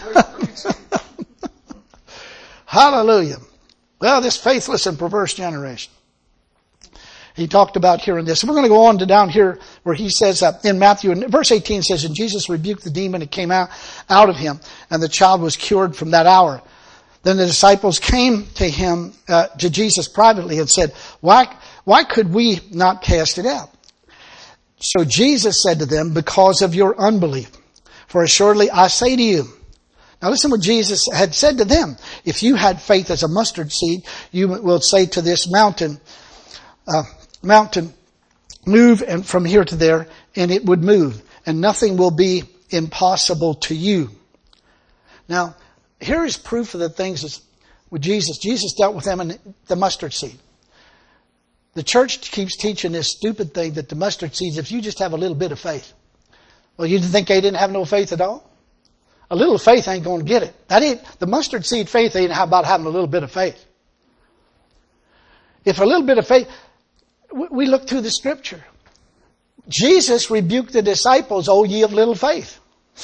Hallelujah. Well, this faithless and perverse generation. He talked about here in this. We're going to go on to down here where he says uh, in Matthew, and verse eighteen says, and Jesus rebuked the demon, it came out, out of him, and the child was cured from that hour. Then the disciples came to him, uh, to Jesus privately and said, why, why could we not cast it out? So Jesus said to them, because of your unbelief. For assuredly I say to you. Now listen what Jesus had said to them. If you had faith as a mustard seed, you will say to this mountain, uh, mountain, move and from here to there, and it would move. And nothing will be impossible to you. Now, here is proof of the things with Jesus. Jesus dealt with them in the mustard seed. The church keeps teaching this stupid thing that the mustard seeds, if you just have a little bit of faith. Well, you think they didn't have no faith at all? A little faith ain't going to get it. That ain't, the mustard seed faith ain't about having a little bit of faith. If a little bit of faith, we look through the scripture. Jesus rebuked the disciples, O ye of little faith.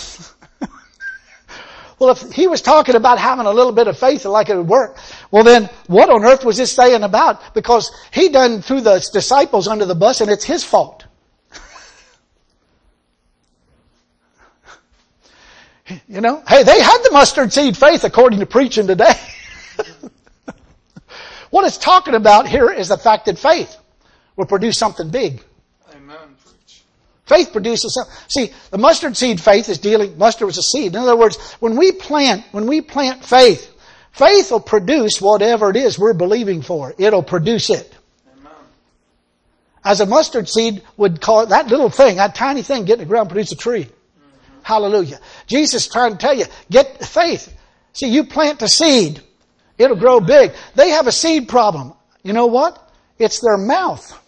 Well, if he was talking about having a little bit of faith like it would work, well then, what on earth was this saying about? Because he done threw the disciples under the bus and it's his fault. You know, hey, they had the mustard seed faith according to preaching today. What it's talking about here is the fact that faith will produce something big. Amen. Preach. Faith produces something. See, the mustard seed faith is dealing, mustard was a seed. In other words, when we plant, when we plant faith, faith will produce whatever it is we're believing for. It'll produce it. Amen. As a mustard seed would call it, that little thing, that tiny thing, get in the ground, produce a tree. Mm-hmm. Hallelujah. Jesus is trying to tell you, get faith. See, you plant the seed, it'll grow big. They have a seed problem. You know what? It's their mouth.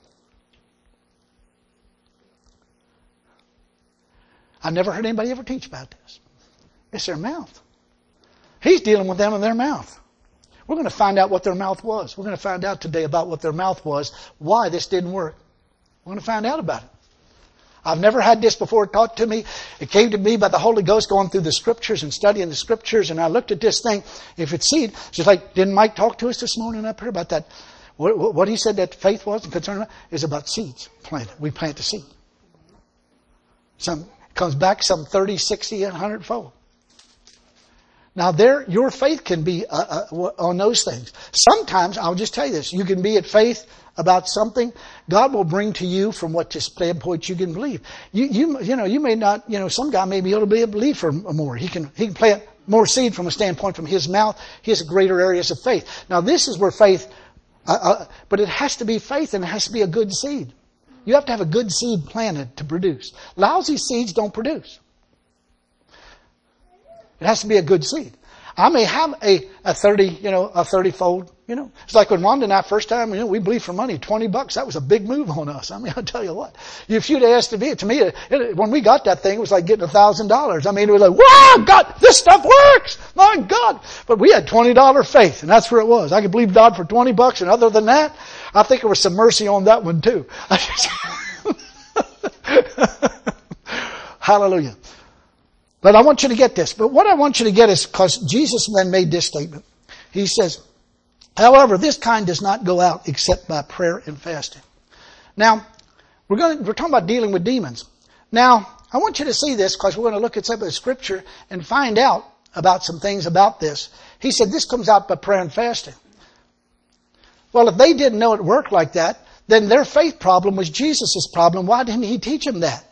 I never heard anybody ever teach about this. It's their mouth. He's dealing with them in their mouth. We're going to find out what their mouth was. We're going to find out today about what their mouth was, why this didn't work. We're going to find out about it. I've never had this before taught to me. It came to me by the Holy Ghost going through the scriptures and studying the scriptures, and I looked at this thing. If it's seed, just like, didn't Mike talk to us this morning up here about that? What, what he said that faith was and concern is about seeds planted. We plant the seed. Some comes back some thirty, sixty, and one hundred fold. Now there, your faith can be uh, uh, on those things. Sometimes, I'll just tell you this, you can be at faith about something. God will bring to you from what standpoint you can believe. You, you, you know, you may not, you know, some guy may be able to be able to believe for more. He can, he can plant more seed from a standpoint from his mouth. He has greater areas of faith. Now this is where faith, uh, uh, but it has to be faith and it has to be a good seed. You have to have a good seed planted to produce. Lousy seeds don't produce. It has to be a good seed. I may have a, a thirty, you know, a thirty fold, You know, it's like when Wanda and I first time, you know, we believed for money, twenty bucks. That was a big move on us. I mean, I'll tell you what. If you'd asked to be, to me, it, it, when we got that thing, it was like getting a thousand dollars. I mean, it was like, wow, God, this stuff works. My God. But we had twenty dollar faith, and that's where it was. I could believe God for twenty bucks, and other than that, I think there was some mercy on that one too. Hallelujah. But I want you to get this. But what I want you to get is, because Jesus then made this statement. He says, however, this kind does not go out except by prayer and fasting. Now, we're going to, we're talking about dealing with demons. Now, I want you to see this because we're going to look at some of the scripture and find out about some things about this. He said this comes out by prayer and fasting. Well, if they didn't know it worked like that, then their faith problem was Jesus' problem. Why didn't he teach them that?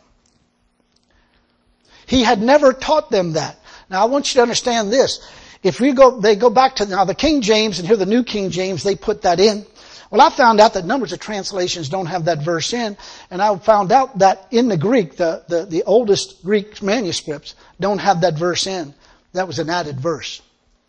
He had never taught them that. Now, I want you to understand this. If we go, they go back to now the King James, and here the New King James, they put that in. Well, I found out that numbers of translations don't have that verse in, and I found out that in the Greek, the, the, the oldest Greek manuscripts don't have that verse in. That was an added verse.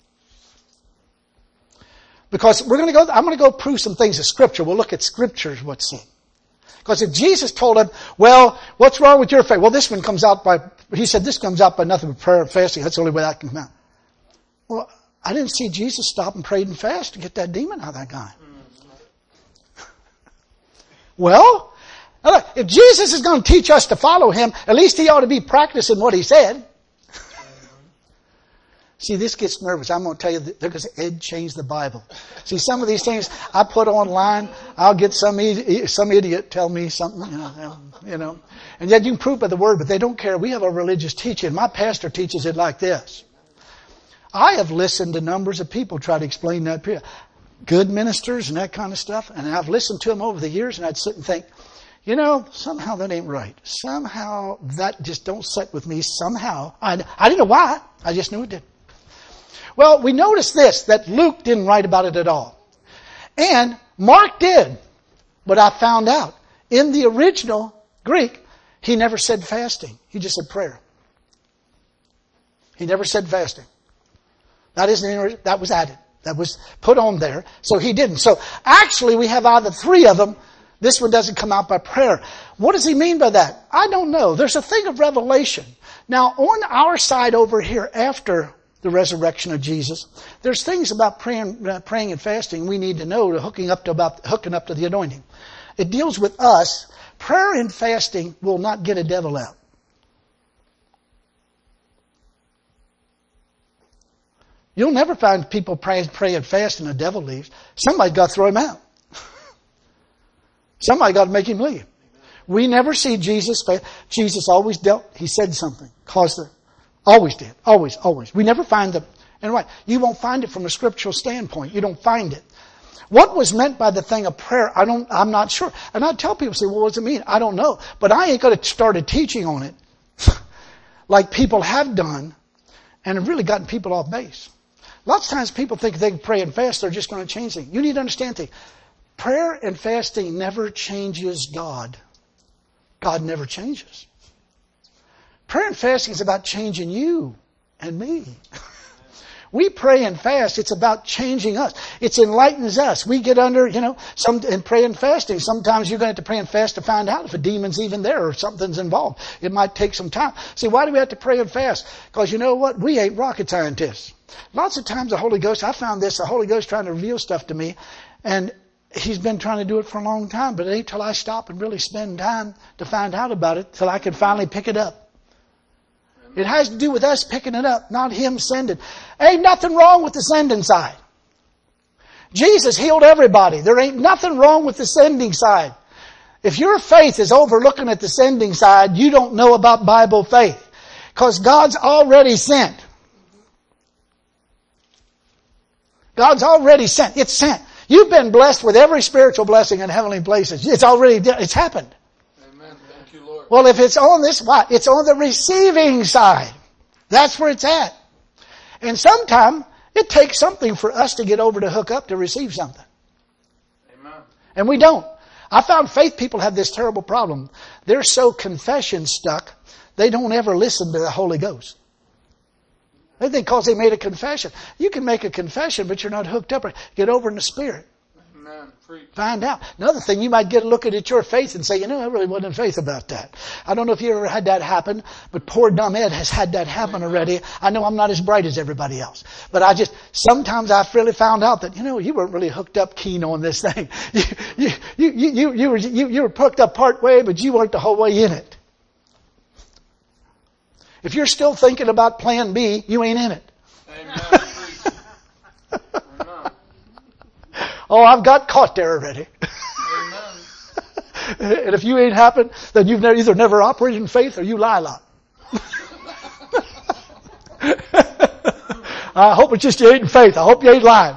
Because we're going to go, I'm going to go prove some things of Scripture. We'll look at Scriptures, what's said. Because if Jesus told him, well, what's wrong with your faith? Well, this one comes out by, he said this comes out by nothing but prayer and fasting. That's the only way that can come out. Well, I didn't see Jesus stop and prayed and fast to get that demon out of that guy. Well, look, if Jesus is going to teach us to follow him, at least he ought to be practicing what he said. See, this gets nervous. I'm going to tell you that because Ed changed the Bible. See, some of these things I put online, I'll get some some idiot tell me something, you know, you know. And yet you can prove by the word, but they don't care. We have a religious teaching. My pastor teaches it like this. I have listened to numbers of people try to explain that. Good ministers and that kind of stuff. And I've listened to them over the years, and I'd sit and think, you know, somehow that ain't right. Somehow that just don't set with me. Somehow. I, I didn't know why. I just knew it did. Well, we notice this, that Luke didn't write about it at all. And Mark did. But I found out, in the original Greek, he never said fasting. He just said prayer. He never said fasting. That isn't, that was added. That was put on there. So he didn't. So actually we have either three of them. This one doesn't come out by prayer. What does he mean by that? I don't know. There's a thing of revelation. Now on our side over here after the resurrection of Jesus, there's things about praying, uh, praying and fasting we need to know to hooking up to about, hooking up to the anointing. It deals with us. Prayer and fasting will not get a devil out. You'll never find people pray, pray and fast and the devil leaves. Somebody's got to throw him out. Somebody got to make him leave. We never see Jesus. Jesus always dealt. He said something. Caused the, always did. Always, always. We never find the, and right, you won't find it from a scriptural standpoint. You don't find it. What was meant by the thing of prayer, I don't, I'm not sure. And I tell people, say, well, what does it mean? I don't know. But I ain't going to start a teaching on it like people have done and have really gotten people off base. Lots of times people think they can pray and fast, they're just going to change things. You need to understand things. Prayer and fasting never changes God. God never changes. Prayer and fasting is about changing you and me. We pray and fast, it's about changing us. It enlightens us. We get under, you know, some in prayer and fasting. Sometimes you're going to have to pray and fast to find out if a demon's even there or something's involved. It might take some time. See, why do we have to pray and fast? Because you know what? We ain't rocket scientists. Lots of times the Holy Ghost, I found this, the Holy Ghost trying to reveal stuff to me, and He's been trying to do it for a long time, but it ain't till I stop and really spend time to find out about it till I can finally pick it up. It has to do with us picking it up, not Him sending. Ain't nothing wrong with the sending side. Jesus healed everybody. There ain't nothing wrong with the sending side. If your faith is overlooking at the sending side, you don't know about Bible faith. Because God's already sent. God's already sent. It's sent. You've been blessed with every spiritual blessing in heavenly places. It's already, it's happened. Amen. Thank you, Lord. Well, if it's on this, what? It's on the receiving side. That's where it's at. And sometimes it takes something for us to get over to hook up to receive something. Amen. And we don't. I found faith people have this terrible problem. They're so confession stuck, they don't ever listen to the Holy Ghost. They think because they made a confession. You can make a confession, but you're not hooked up. Get over in the Spirit. Amen. Preach. Find out. Another thing, you might get a look at your faith and say, you know, I really wasn't in faith about that. I don't know if you ever had that happen, but poor dumb Ed has had that happen already. I know I'm not as bright as everybody else. But I just, sometimes I've really found out that, you know, you weren't really hooked up keen on this thing. You, you, you, you, you, you, were, you, you were hooked up part way, but you weren't the whole way in it. If you're still thinking about plan B, you ain't in it. Amen. Oh, I've got caught there already. Amen. And if you ain't happened, then you've never, either never operated in faith or you lie a lot. I hope it's just you ain't in faith. I hope you ain't lying.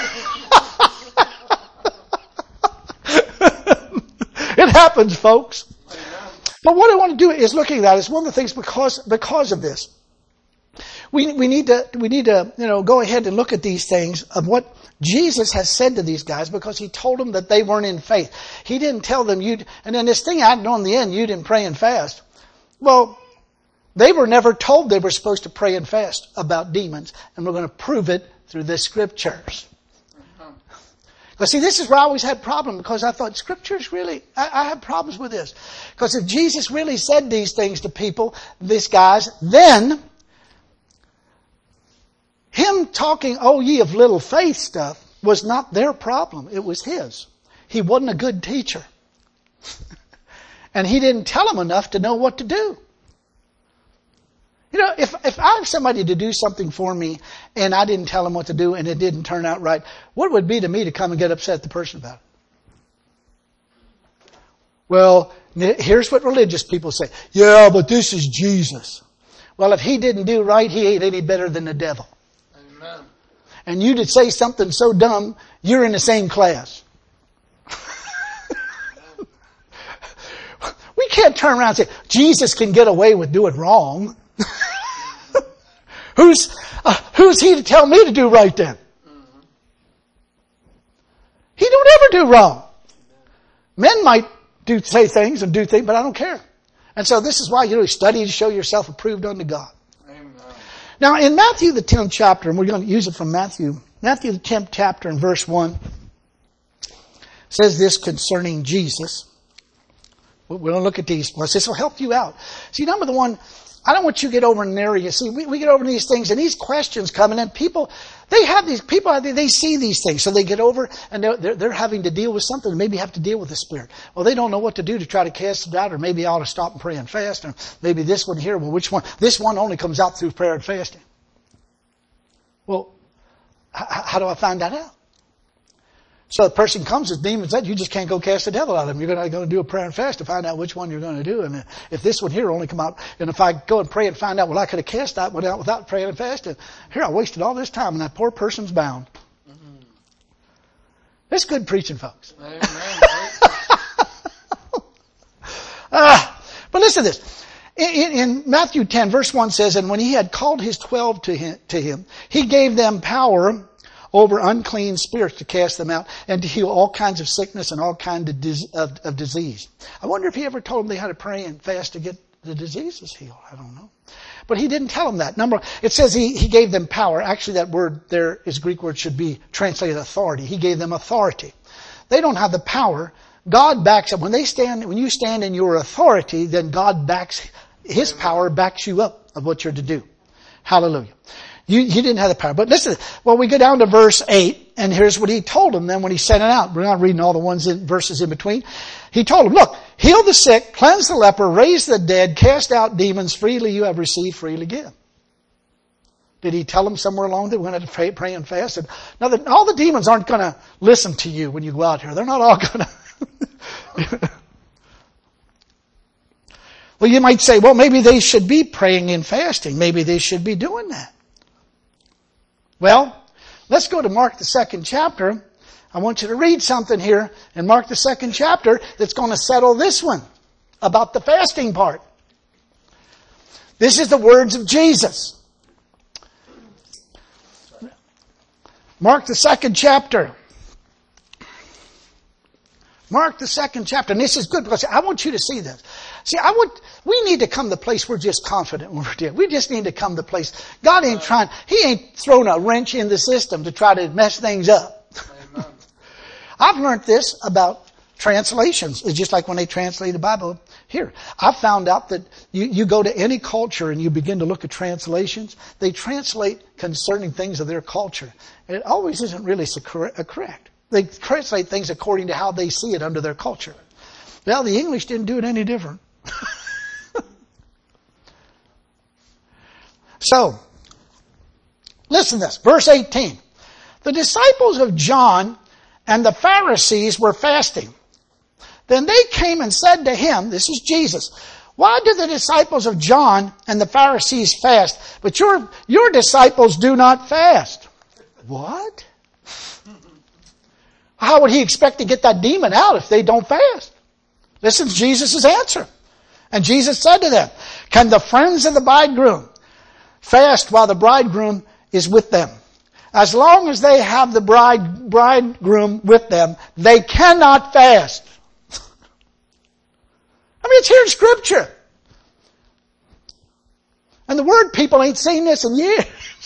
It happens, folks. But what I want to do is looking at that is one of the things because because of this. We we need to we need to you know go ahead and look at these things of what Jesus has said to these guys because he told them that they weren't in faith. He didn't tell them you and then this thing I know in the end you didn't pray and fast. Well, they were never told they were supposed to pray and fast about demons, and we're going to prove it through the scriptures. But see, this is where I always had problems because I thought scriptures really, I, I have problems with this. Because if Jesus really said these things to people, these guys, then him talking, oh ye of little faith stuff was not their problem. It was his. He wasn't a good teacher. And he didn't tell them enough to know what to do. You know, if, if I have somebody to do something for me and I didn't tell them what to do and it didn't turn out right, what would it be to me to come and get upset at the person about it? Well, here's what religious people say. Yeah, but this is Jesus. Well, if he didn't do right, he ain't any better than the devil. Amen. And you to say something so dumb, you're in the same class. We can't turn around and say, Jesus can get away with doing wrong. Who's uh, who's he to tell me to do right then? Mm-hmm. He don't ever do wrong. Men might do say things and do things, but I don't care. And so this is why you know, study to show yourself approved unto God. Amen. Now in Matthew the tenth chapter, and we're going to use it from Matthew, Matthew the tenth chapter and verse one says this concerning Jesus. We're going to look at these. Well, this will help you out. See, number the one, I don't want you to get over in an area. See, we, we get over these things and these questions come and then people, they have these, people, they, they see these things. So they get over and they're, they're, they're having to deal with something and maybe have to deal with the Spirit. Well, they don't know what to do to try to cast it out, or maybe I ought to stop and pray and fast, or maybe this one here, well, which one? This one only comes out through prayer and fasting. Well, h- how do I find that out? So the person comes with demons, that you just can't go cast the devil out of them. You're going to, going to do a prayer and fast to find out which one you're going to do. And if this one here only come out, and if I go and pray and find out, well, I could have cast that one out without praying and fasting. Here, I wasted all this time, and that poor person's bound. Mm-hmm. That's good preaching, folks. Amen. uh, but listen to this. In, in Matthew ten, verse one says, and when he had called his twelve to him, to him, he gave them power over unclean spirits to cast them out and to heal all kinds of sickness and all kinds of, dis- of, of disease. I wonder if he ever told them they had to pray and fast to get the diseases healed. I don't know. But he didn't tell them that. Number, it says he, he gave them power. Actually, that word there, his Greek word, should be translated authority. He gave them authority. They don't have the power. God backs up. When they stand, when you stand in your authority, then God backs, his power backs you up of what you're to do. Hallelujah. You, you didn't have the power. But listen, well, we go down to verse eight, and here's what he told them then when he sent it out. We're not reading all the ones in verses in between. He told them, look, heal the sick, cleanse the leper, raise the dead, cast out demons, freely you have received, freely give. Did he tell them somewhere along that we're going to pray, pray and fast? And now, that all the demons aren't going to listen to you when you go out here. They're not all going to. Well, you might say, well, maybe they should be praying and fasting. Maybe they should be doing that. Well, let's go to Mark the second chapter. I want you to read something here in Mark the second chapter that's going to settle this one about the fasting part. This is the words of Jesus. Mark the second chapter, Mark the second chapter. And this is good because I want you to see this. See, I want, we need to come to the place we're just confident when we're dead. We just need to come to the place. God ain't trying, He ain't throwing a wrench in the system to try to mess things up. Amen. I've learned this about translations. It's just like when they translate the Bible here. I found out that you, you go to any culture and you begin to look at translations, they translate concerning things of their culture. And it always isn't really so correct. They translate things according to how they see it under their culture. Well, the English didn't do it any different. So, listen to this. Verse eighteen. The disciples of John and the Pharisees were fasting. Then they came and said to him, this is Jesus, why do the disciples of John and the Pharisees fast, but your, your disciples do not fast? What? How would he expect to get that demon out if they don't fast? Listen to Jesus' answer. And Jesus said to them, can the friends of the bridegroom fast while the bridegroom is with them? As long as they have the bride, bridegroom with them, they cannot fast. I mean, it's here in Scripture. And the Word people ain't seen this in years.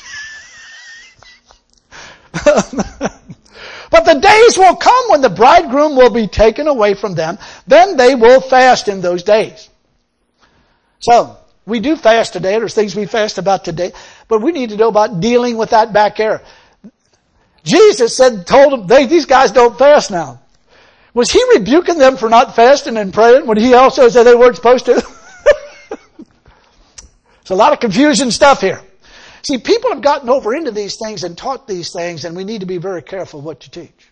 But the days will come when the bridegroom will be taken away from them. Then they will fast in those days. So, we do fast today. There's things we fast about today. But we need to know about dealing with that back error. Jesus said, told them, they, these guys don't fast now. Was he rebuking them for not fasting and praying when he also said they weren't supposed to? There's a lot of confusion stuff here. See, people have gotten over into these things and taught these things, and we need to be very careful what you teach.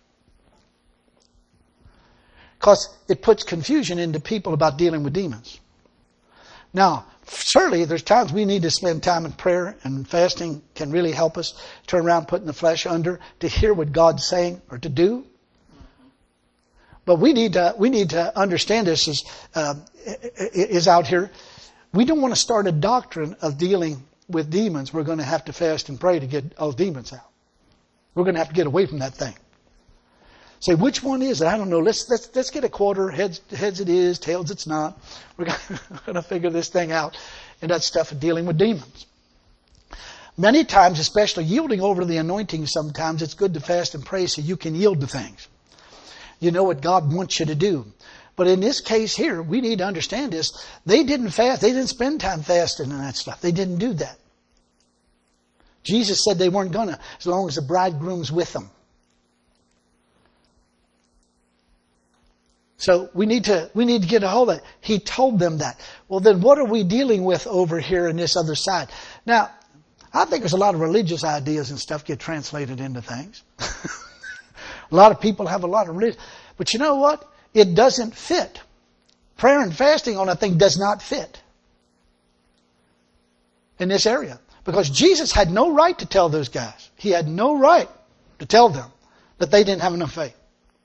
Because it puts confusion into people about dealing with demons. Now, certainly there's times we need to spend time in prayer, and fasting can really help us turn around putting the flesh under to hear what God's saying or to do. But we need to, we need to understand this is, uh, is out here. We don't want to start a doctrine of dealing with demons. We're going to have to fast and pray to get those demons out. We're going to have to get away from that thing. Say, which one is it? I don't know. Let's, let's, let's get a quarter. Heads, heads it is, tails it's not. We're going to figure this thing out. And that stuff of dealing with demons. Many times, especially yielding over to the anointing, sometimes it's good to fast and pray so you can yield to things. You know what God wants you to do. But in this case here, we need to understand this. They didn't fast. They didn't spend time fasting and that stuff. They didn't do that. Jesus said they weren't going to, as long as the bridegroom's with them. So we need to, we need to get a hold of it. He told them that. Well, then what are we dealing with over here in this other side? Now, I think there's a lot of religious ideas and stuff get translated into things. A lot of people have a lot of religion. But you know what? It doesn't fit. Prayer and fasting on a thing does not fit in this area. Because Jesus had no right to tell those guys. He had no right to tell them that they didn't have enough faith.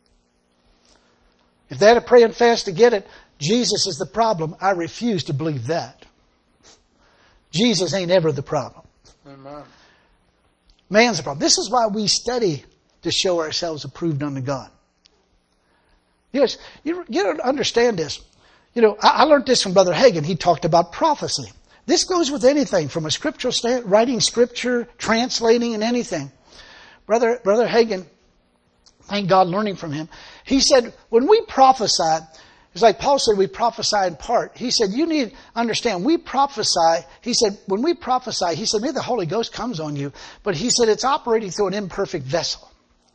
If they had to pray and fast to get it, Jesus is the problem. I refuse to believe that. Jesus ain't ever the problem. Amen. Man's the problem. This is why we study to show ourselves approved unto God. Yes, you, you don't understand this. You know, I, I learned this from Brother Hagin. He talked about prophecy. This goes with anything, from a scriptural stand, writing scripture, translating, and anything. Brother, Brother Hagin, thank God, learning from him. He said, when we prophesy, it's like Paul said, we prophesy in part. He said, you need to understand, we prophesy. He said, when we prophesy, he said, maybe the Holy Ghost comes on you. But he said, it's operating through an imperfect vessel.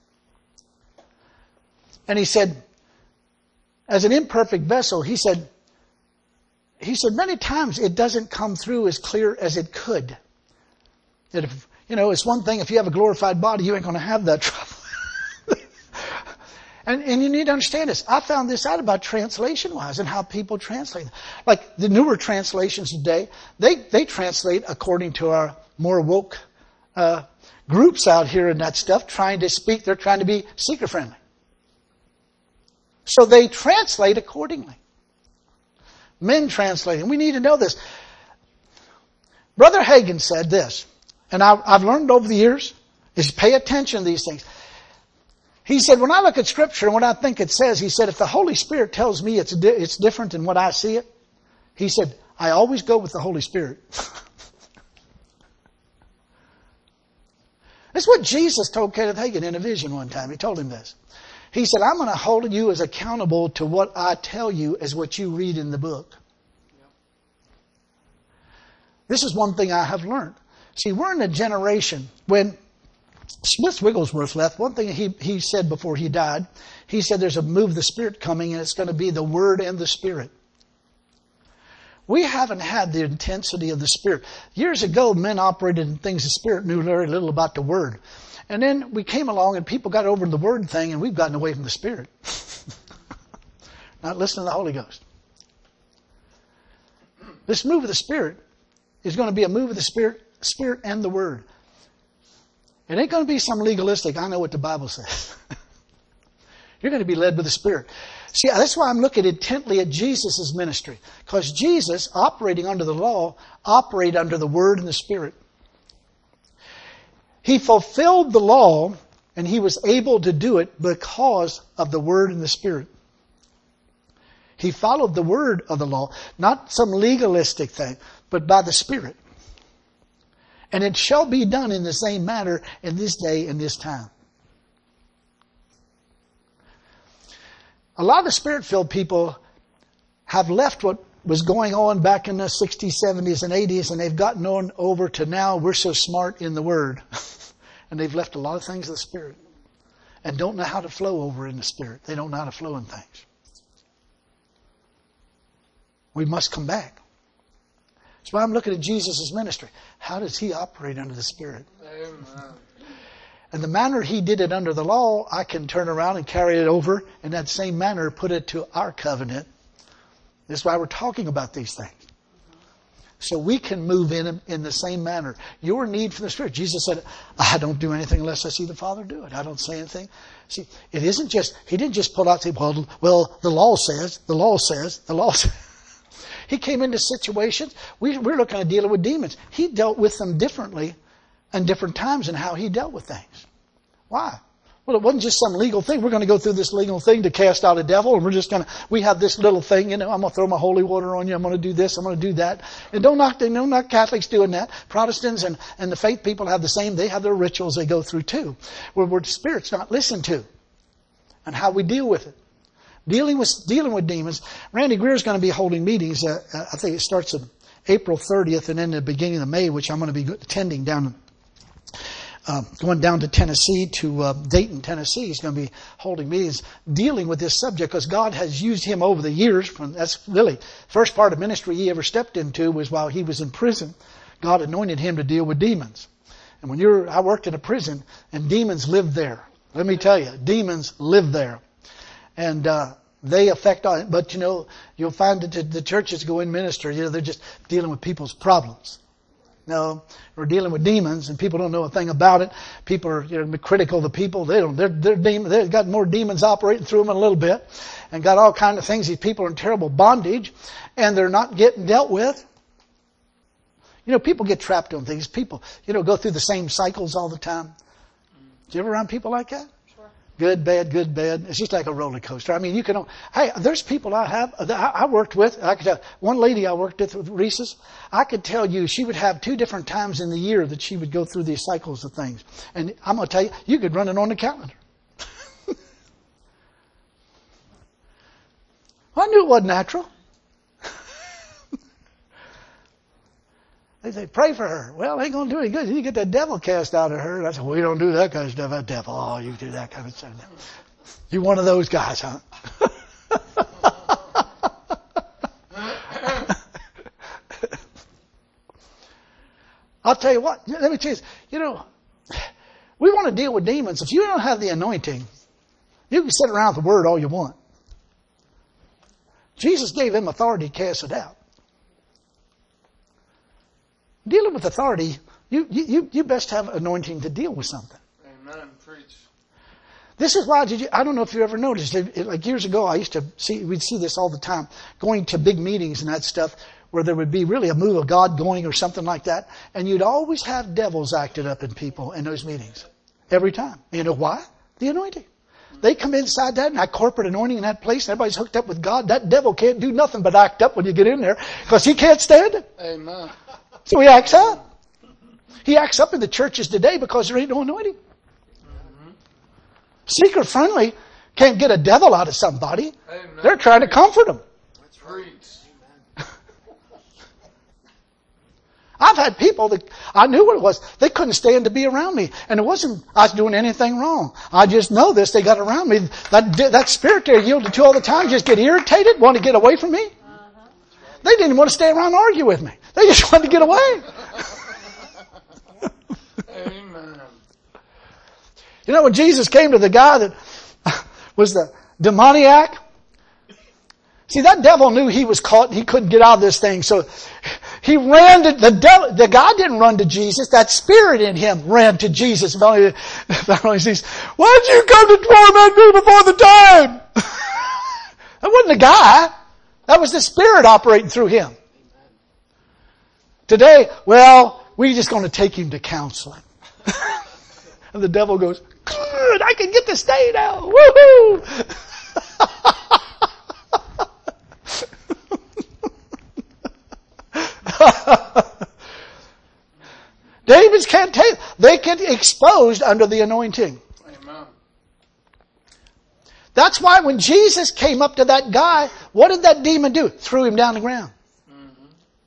And he said, as an imperfect vessel, he said, he said, many times it doesn't come through as clear as it could. That if, you know, it's one thing if you have a glorified body, you ain't going to have that trouble. and, and you need to understand this. I found this out about translation-wise and how people translate. Like the newer translations today, they, they translate according to our more woke uh, groups out here and that stuff, trying to speak. They're trying to be seeker-friendly. So they translate accordingly. Men translating. We need to know this. Brother Hagin said this, and I, I've learned over the years, is pay attention to these things. He said, when I look at Scripture and what I think it says, he said, if the Holy Spirit tells me it's di- it's different than what I see it, he said, I always go with the Holy Spirit. That's what Jesus told Kenneth Hagin in a vision one time. He told him this. He said, I'm going to hold you as accountable to what I tell you as what you read in the book. This is one thing I have learned. See, we're in a generation when Smith Wigglesworth left, one thing he, he said before he died, he said there's a move of the Spirit coming and it's going to be the Word and the Spirit. We haven't had the intensity of the Spirit. Years ago, men operated in things the Spirit knew very little about the Word. And then we came along and people got over the Word thing and we've gotten away from the Spirit. Not listening to the Holy Ghost. This move of the Spirit is going to be a move of the Spirit, Spirit and the Word. It ain't going to be some legalistic, I know what the Bible says. You're going to be led by the Spirit. See, that's why I'm looking intently at Jesus' ministry. Because Jesus, operating under the law, operated under the Word and the Spirit. He fulfilled the law, and he was able to do it because of the Word and the Spirit. He followed the word of the law, not some legalistic thing, but by the Spirit. And it shall be done in the same manner in this day and this time. A lot of the Spirit-filled people have left what was going on back in the sixties, seventies, and eighties, and they've gotten on over to now we're so smart in the Word. And they've left a lot of things of the Spirit. And don't know how to flow over in the Spirit. They don't know how to flow in things. We must come back. That's why I'm looking at Jesus' ministry. How does he operate under the Spirit? Amen. And the manner he did it under the law, I can turn around and carry it over in that same manner, put it to our covenant. That's why we're talking about these things. So we can move in them in the same manner. Your need for the Spirit. Jesus said, I don't do anything unless I see the Father do it. I don't say anything. See, it isn't just, he didn't just pull out and say, well, well, the law says, the law says, the law says. He came into situations, we, we're looking at dealing with demons. He dealt with them differently and different times in how he dealt with things. Why? Well, it wasn't just some legal thing. We're going to go through this legal thing to cast out a devil, and we're just going to, we have this little thing, you know, I'm going to throw my holy water on you, I'm going to do this, I'm going to do that. And don't knock, don't knock Catholics doing that. Protestants and, and the faith people have the same, they have their rituals they go through too, where, where the Spirit's not listened to, and how we deal with it. Dealing with dealing with demons. Randy Greer's going to be holding meetings. Uh, I think it starts on April thirtieth and then the beginning of May, which I'm going to be attending down, uh, going down to Tennessee, to uh, Dayton, Tennessee. He's going to be holding meetings dealing with this subject because God has used him over the years. From that's really first part of ministry he ever stepped into was while he was in prison. God anointed him to deal with demons. And when you're, I worked in a prison and demons lived there. Let me tell you, demons live there. And uh, they affect, all, but you know, you'll find that the churches go in minister, you know, they're just dealing with people's problems. No, we're dealing with demons, and people don't know a thing about it. People are, you know, critical of the people. They don't. They're they're demon. They've got more demons operating through them in a little bit, and got all kind of things. These people are in terrible bondage, and they're not getting dealt with. You know, people get trapped on things. People, you know, go through the same cycles all the time. Do you ever around people like that? Good, bad, good, bad. It's just like a roller coaster. I mean, you can, hey, there's people I have, I worked with, I could tell, one lady I worked with, with Reese's, I could tell you she would have two different times in the year that she would go through these cycles of things. And I'm going to tell you, you could run it on the calendar. Well, I knew it wasn't natural. They say, pray for her. Well, it ain't going to do any good. You get that devil cast out of her. And I said, well, we don't do that kind of stuff. That devil, oh, you do that kind of stuff. You're one of those guys, huh? I'll tell you what. Let me tell you, you know, we want to deal with demons. If you don't have the anointing, you can sit around with the word all you want. Jesus gave him authority to cast it out. Dealing with authority, you, you, you best have anointing to deal with something. Amen. Preach. This is why, did you, I don't know if you ever noticed, it, it, like years ago, I used to see, we'd see this all the time, going to big meetings and that stuff, where there would be really a move of God going or something like that, and you'd always have devils acted up in people in those meetings. Every time. You know why? The anointing. They come inside that and that corporate anointing in that place, and everybody's hooked up with God. That devil can't do nothing but act up when you get in there because he can't stand it. Amen. So he acts up. He acts up in the churches today because there ain't no anointing. Mm-hmm. Seeker friendly can't get a devil out of somebody. Amen. They're trying to comfort them. That's right. I've had people that I knew what it was. They couldn't stand to be around me. And it wasn't I was doing anything wrong. I just know this. They got around me. That that spirit they're yielded to all the time just get irritated, want to get away from me. Uh-huh. They didn't want to stay around and argue with me. They just wanted to get away. Amen. You know, when Jesus came to the guy that was the demoniac, see, that devil knew he was caught and he couldn't get out of this thing. So he ran to the devil. The guy didn't run to Jesus. That spirit in him ran to Jesus. Finally, finally says, "Why'd you come to torment me before the time?" That wasn't the guy. That was the spirit operating through him. Today, well, we're just going to take him to counseling. And the devil goes, "Good, I can get to stay now. Woohoo!" Demons can't take, they get exposed under the anointing. Amen. That's why when Jesus came up to that guy, what did that demon do? Threw him down the ground. Mm-hmm.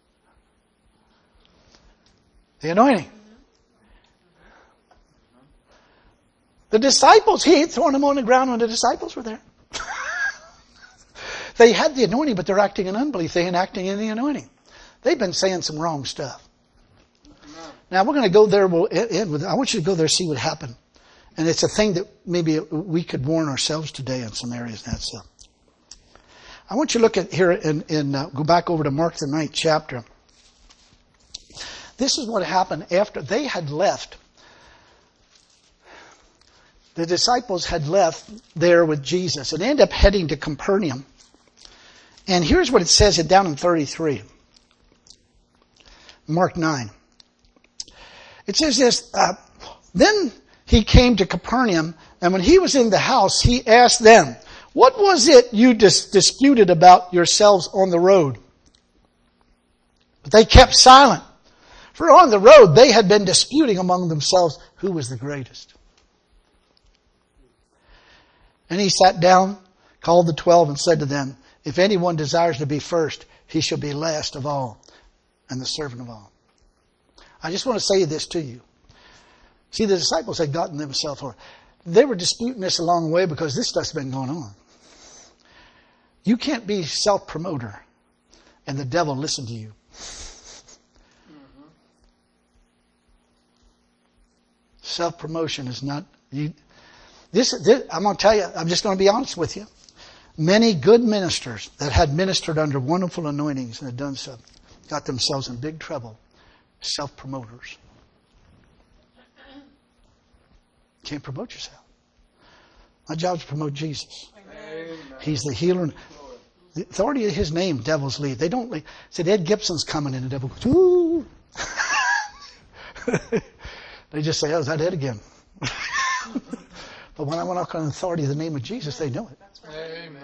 The anointing. The disciples, he had thrown them on the ground when the disciples were there. They had the anointing, but they're acting in unbelief. They ain't acting in the anointing. They've been saying some wrong stuff. Now we're going to go there. We'll end with. I want you to go there and see what happened, and it's a thing that maybe we could warn ourselves today in some areas. That's so. I want you to look at here and, and uh, go back over to Mark the ninth chapter. This is what happened after they had left. The disciples had left there with Jesus and ended up heading to Capernaum. And here's what it says down in thirty-three. Mark nine. It says this, uh, then he came to Capernaum, and when he was in the house, he asked them, "What was it you dis- disputed about yourselves on the road?" But they kept silent. For on the road they had been disputing among themselves who was the greatest. And he sat down, called the twelve, and said to them, "If anyone desires to be first, he shall be last of all, and the servant of all." I just want to say this to you. See, the disciples had gotten themselves over. They were disputing this along the way because this stuff's been going on. You can't be self-promoter and the devil listen to you. Mm-hmm. Self-promotion is not... You, this, this. I'm going to tell you, I'm just going to be honest with you. Many good ministers that had ministered under wonderful anointings and had done so got themselves in big trouble. Self-promoters. Can't promote yourself. My job is to promote Jesus. Amen. He's the healer. The authority of his name, devils leave. They don't leave. Said Ed Gibson's coming and the devil goes, "Ooh." They just say, "Oh, is that Ed again?" But when I went on authority of the name of Jesus, they know it. Amen.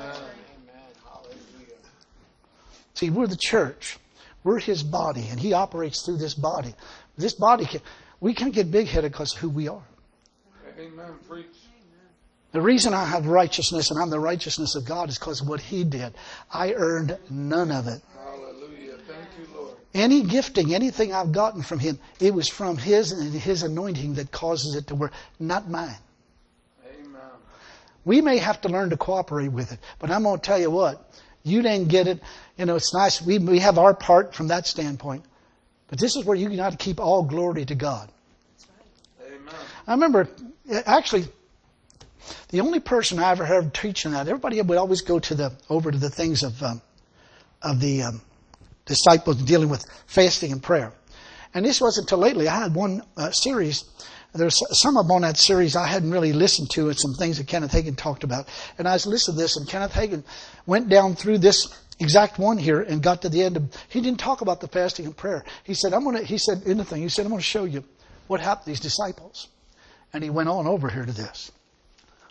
See, we're the church. We're his body, and he operates through this body. This body, can, we can't get big-headed because of who we are. Amen. Preach. The reason I have righteousness, and I'm the righteousness of God, is because of what he did. I earned none of it. Hallelujah. Thank you, Lord. Any gifting, anything I've gotten from him, it was from his and his anointing that causes it to work, not mine. Amen. We may have to learn to cooperate with it, but I'm going to tell you what. You didn't get it. You know, it's nice. We we have our part from that standpoint. But this is where you got to keep all glory to God. Amen. I remember, actually, the only person I ever heard teaching that, everybody would always go to the over to the things of um, of the um, disciples dealing with fasting and prayer. And this wasn't until lately. I had one uh, series. There's some of them on that series I hadn't really listened to, and some things that Kenneth Hagin talked about. And I was listening to this, and Kenneth Hagin went down through this exact one here and got to the end of. He didn't talk about the fasting and prayer. He said, "I'm going to." He said in the thing. He said, "I'm going to show you what happened to these disciples." And he went on over here to this.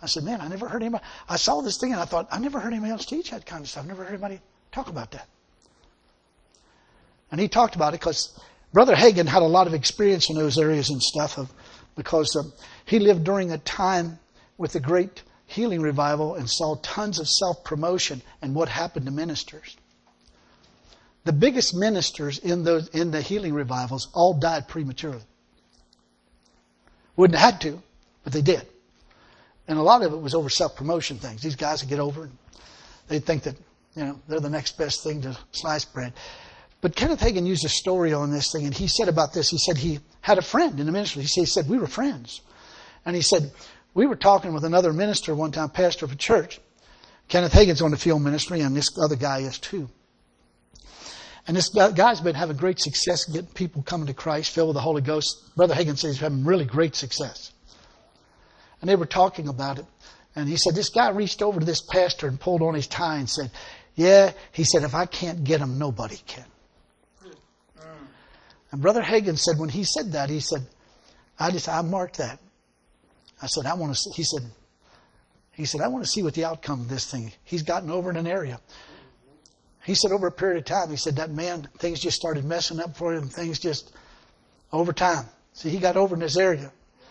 I said, man, I never heard anybody. I saw this thing and I thought, I never heard anybody else teach that kind of stuff. I never heard anybody talk about that. And he talked about it because Brother Hagin had a lot of experience in those areas and stuff of, because um, he lived during a time with the great healing revival and saw tons of self-promotion and what happened to ministers. The biggest ministers in those in the healing revivals all died prematurely. Wouldn't have had to, but they did. And a lot of it was over self-promotion things. These guys would get over and they'd think that, you know, they're the next best thing to sliced bread. But Kenneth Hagin used a story on this thing, and he said about this, he said he had a friend in the ministry. He said, he said we were friends. And he said, we were talking with another minister one time, pastor of a church. Kenneth Hagin's on the field ministry, and this other guy is too. And this guy's been having great success getting people coming to Christ, filled with the Holy Ghost. Brother Hagin says he's having really great success. And they were talking about it. And he said, this guy reached over to this pastor and pulled on his tie and said, yeah, he said, if I can't get him, nobody can. And Brother Hagin said, when he said that, he said, I just, I marked that. I said, I want to see, he said, he said, I want to see what the outcome of this thing. He's gotten over in an area. He said, over a period of time, he said, that man, things just started messing up for him. Things just, over time. See, he got over in this area.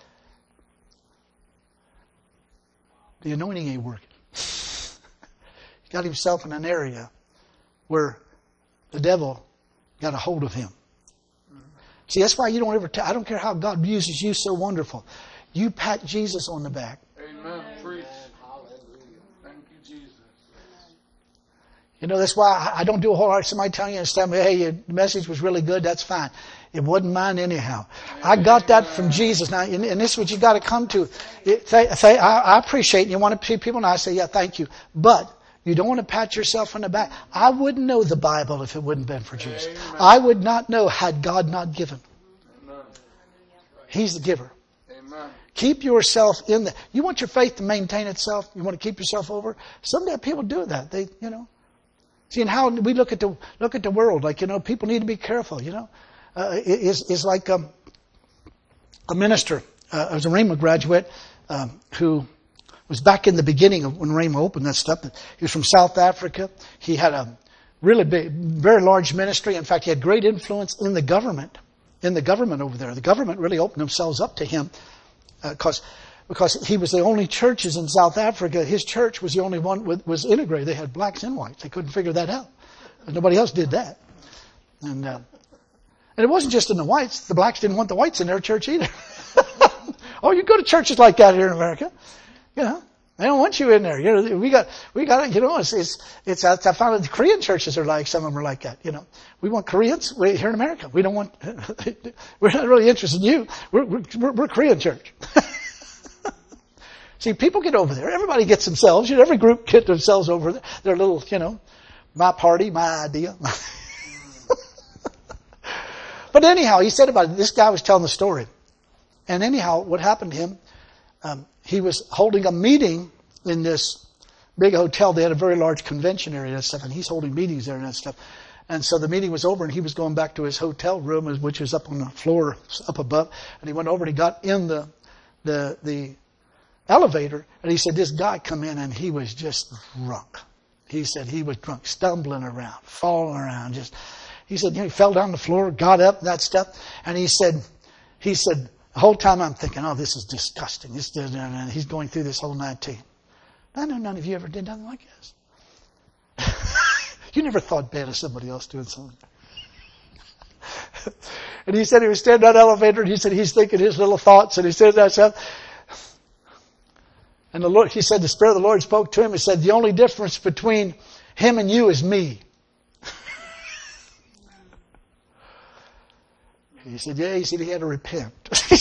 The anointing ain't working. He got himself in an area where the devil got a hold of him. See, that's why you don't ever, t- I don't care how God uses you so wonderful. You pat Jesus on the back. Amen. Preach. Thank you, Jesus. You know, that's why I don't do a whole lot of somebody telling you and telling me, hey, your message was really good. That's fine. It wasn't mine anyhow. I got that from Jesus. Now, and, and this is what you got to come to. It, say, say, I, I appreciate it. You want to see people, and I say, yeah, thank you. But you don't want to pat yourself on the back. I wouldn't know the Bible if it wouldn't have been for Jesus. Amen. I would not know had God not given. Amen. He's the giver. Amen. Keep yourself in there. You want your faith to maintain itself? You want to keep yourself over? Someday people do that. They, you know. See, and how we look at the look at the world, like, you know, people need to be careful. You know, uh, it's it's like um, a minister. Uh, I was a Rhema graduate um, who was back in the beginning of when Rhema opened that stuff. He was from South Africa. He had a really big, very large ministry. In fact, he had great influence in the government, in the government over there. The government really opened themselves up to him because uh, because he was the only churches in South Africa. His church was the only one with, was integrated. They had blacks and whites. They couldn't figure that out. Nobody else did that. And uh, and it wasn't just in the whites. The blacks didn't want the whites in their church either. Oh, you go to churches like that here in America. You know, they don't want you in there. You know, we got, we got, you know, it's, it's, it's, I found that the Korean churches are like, some of them are like that. You know, we want Koreans we, here in America. We don't want, we're not really interested in you. We're, we're, we're a Korean church. See, people get over there. Everybody gets themselves, you know, every group get themselves over there. Their little, you know, my party, my idea. But anyhow, he said about it, this guy was telling the story. And anyhow, what happened to him, um, he was holding a meeting in this big hotel. They had a very large convention area and stuff, and he's holding meetings there and that stuff. And so the meeting was over, and he was going back to his hotel room, which was up on the floor up above. And he went over and he got in the the the elevator, and he said this guy come in, and he was just drunk. He said he was drunk, stumbling around, falling around. Just he said, you know, he fell down the floor, got up, that stuff, and he said he said. The whole time I'm thinking, oh, this is disgusting. This, and he's going through this whole nineteen. I know none of you ever did nothing like this. You never thought bad of somebody else doing something. And he said he was standing on the elevator, and he said he's thinking his little thoughts, and he said that stuff. And the Lord, he said the Spirit of the Lord spoke to him. He said the only difference between him and you is me. He said, yeah, he said he had to repent.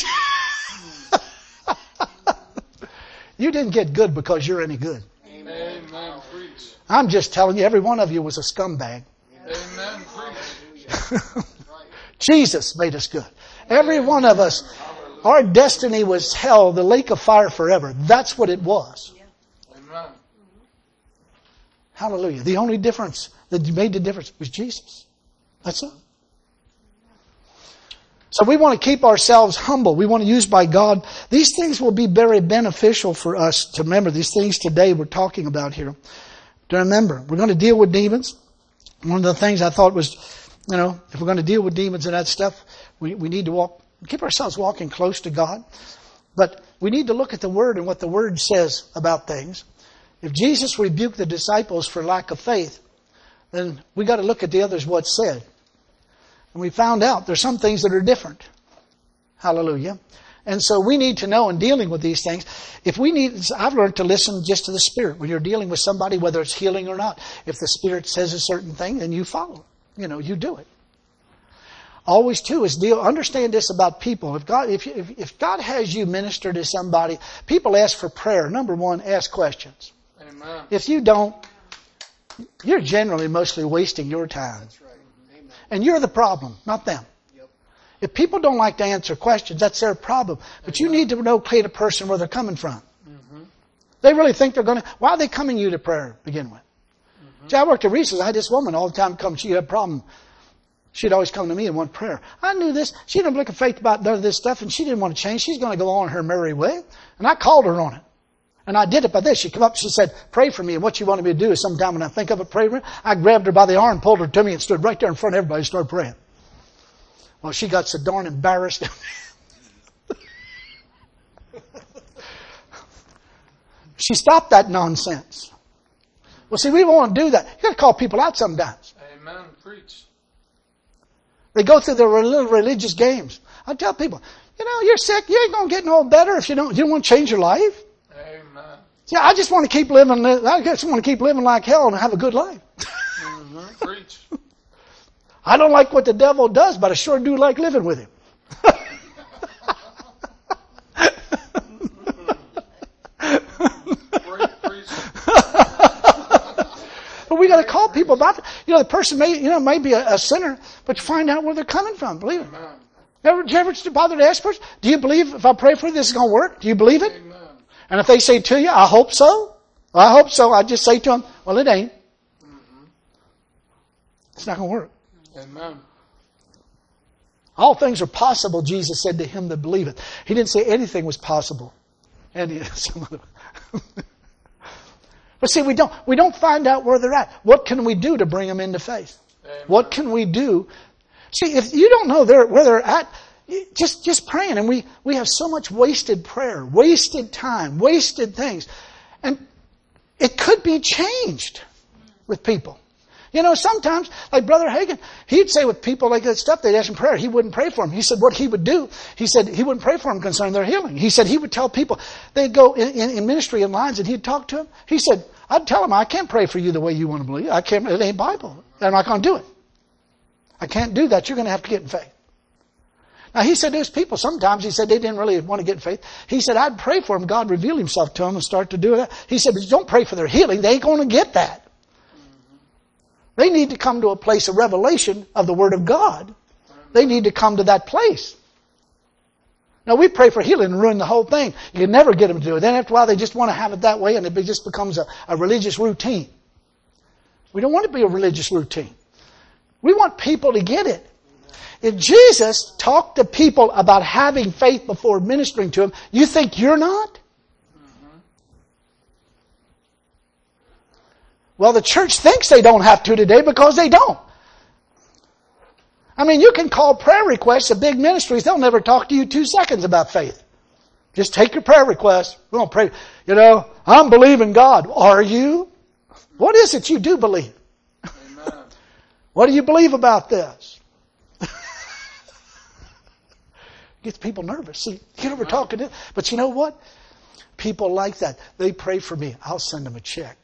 You didn't get good because you're any good. Amen. I'm just telling you, every one of you was a scumbag. Amen. Preach. Jesus made us good. Every one of us, our destiny was hell, the lake of fire forever. That's what it was. Amen. Hallelujah. The only difference that made the difference was Jesus. That's it. So we want to keep ourselves humble. We want to use by God. These things will be very beneficial for us to remember. These things today we're talking about here. To remember, we're going to deal with demons. One of the things I thought was, you know, if we're going to deal with demons and that stuff, we, we need to walk, keep ourselves walking close to God. But we need to look at the Word and what the Word says about things. If Jesus rebuked the disciples for lack of faith, then we got to look at the others what's said. And we found out there's some things that are different. Hallelujah. And so we need to know in dealing with these things, if we need, I've learned to listen just to the Spirit. When you're dealing with somebody, whether it's healing or not, if the Spirit says a certain thing, then you follow. You know, you do it. Always too is deal, understand this about people. If God, if, you, if, if God has you minister to somebody, people ask for prayer. Number one, ask questions. Amen. If you don't, you're generally mostly wasting your time. That's right. Amen. And you're the problem, not them. Yep. If people don't like to answer questions, that's their problem. But you need to locate a person where they're coming from. Mm-hmm. They really think they're going to... Why are they coming to you to prayer to begin with? Mm-hmm. See, I worked at Reese's. I had this woman all the time come. She had a problem. She'd always come to me and want prayer. I knew this. She didn't look at faith about none of this stuff, and she didn't want to change. She's going to go on her merry way. And I called her on it. And I did it by this. She came up, she said, pray for me. And what she wanted me to do is sometime when I think of it, pray for me. I grabbed her by the arm, pulled her to me, and stood right there in front of everybody and started praying. Well, she got so darn embarrassed. She stopped that nonsense. Well, see, we don't want to do that. You got to call people out sometimes. Amen. Preach. They go through their little religious games. I tell people, you know, you're sick. You ain't going to get no better if you don't, you don't want to change your life. Amen. See, I just want to keep living, I just want to keep living like hell and have a good life. Mm-hmm. Preach. I don't like what the devil does, but I sure do like living with him. But we got to call people about it. You know, the person may, you know, may be a, a sinner, but you find out where they're coming from. Believe it. Amen. Ever, do you ever bother to ask person, do you believe if I pray for you, this is going to work? Do you believe it? Amen. And if they say to you, I hope so. Well, I hope so. I just say to them, well, it ain't. Mm-hmm. It's not going to work. Amen. All things are possible, Jesus said to him that believeth. He didn't say anything was possible. And some other. But see, we don't, we don't find out where they're at. What can we do to bring them into faith? Amen. What can we do? See, if you don't know they're, where they're at, just, just praying. And we, we have so much wasted prayer, wasted time, wasted things. And it could be changed with people. You know, sometimes, like Brother Hagin, he'd say with people like that stuff, they'd ask him prayer. He wouldn't pray for them. He said what he would do, he said he wouldn't pray for them concerning their healing. He said he would tell people, they'd go in, in, in ministry in lines and he'd talk to them. He said, I'd tell them, I can't pray for you the way you want to believe. I can't, it ain't Bible. I'm not going to do it. I can't do that. You're going to have to get in faith. Now, he said there's people, sometimes he said they didn't really want to get in faith. He said, I'd pray for them. God reveal himself to them and start to do that. He said, but don't pray for their healing. They ain't going to get that. They need to come to a place of revelation of the Word of God. They need to come to that place. Now, we pray for healing and ruin the whole thing. You can never get them to do it. Then after a while, they just want to have it that way, and it just becomes a, a religious routine. We don't want it to be a religious routine. We want people to get it. If Jesus talked to people about having faith before ministering to them, you think you're not? Well, the church thinks they don't have to today because they don't. I mean, you can call prayer requests to big ministries. They'll never talk to you two seconds about faith. Just take your prayer request. We don't pray. You know, I'm believing God. Are you? What is it you do believe? Amen. What do you believe about this? Gets people nervous. See, you ever talking to them? But you know what? People like that. They pray for me. I'll send them a check.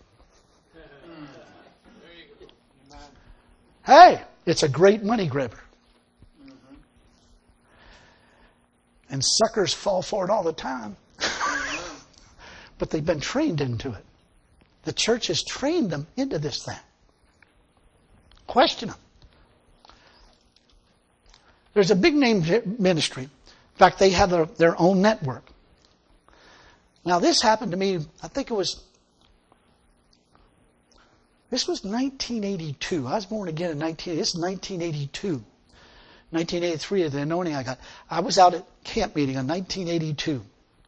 Hey, it's a great money grabber. Mm-hmm. And suckers fall for it all the time. Mm-hmm. But they've been trained into it. The church has trained them into this thing. Question them. There's a big name ministry. In fact, they have their, their own network. Now, this happened to me, I think it was This was nineteen eighty-two. I was born again in nineteen. This is nineteen eighty-two. nineteen eighty-three, the anointing I got. I was out at camp meeting in nineteen eighty-two.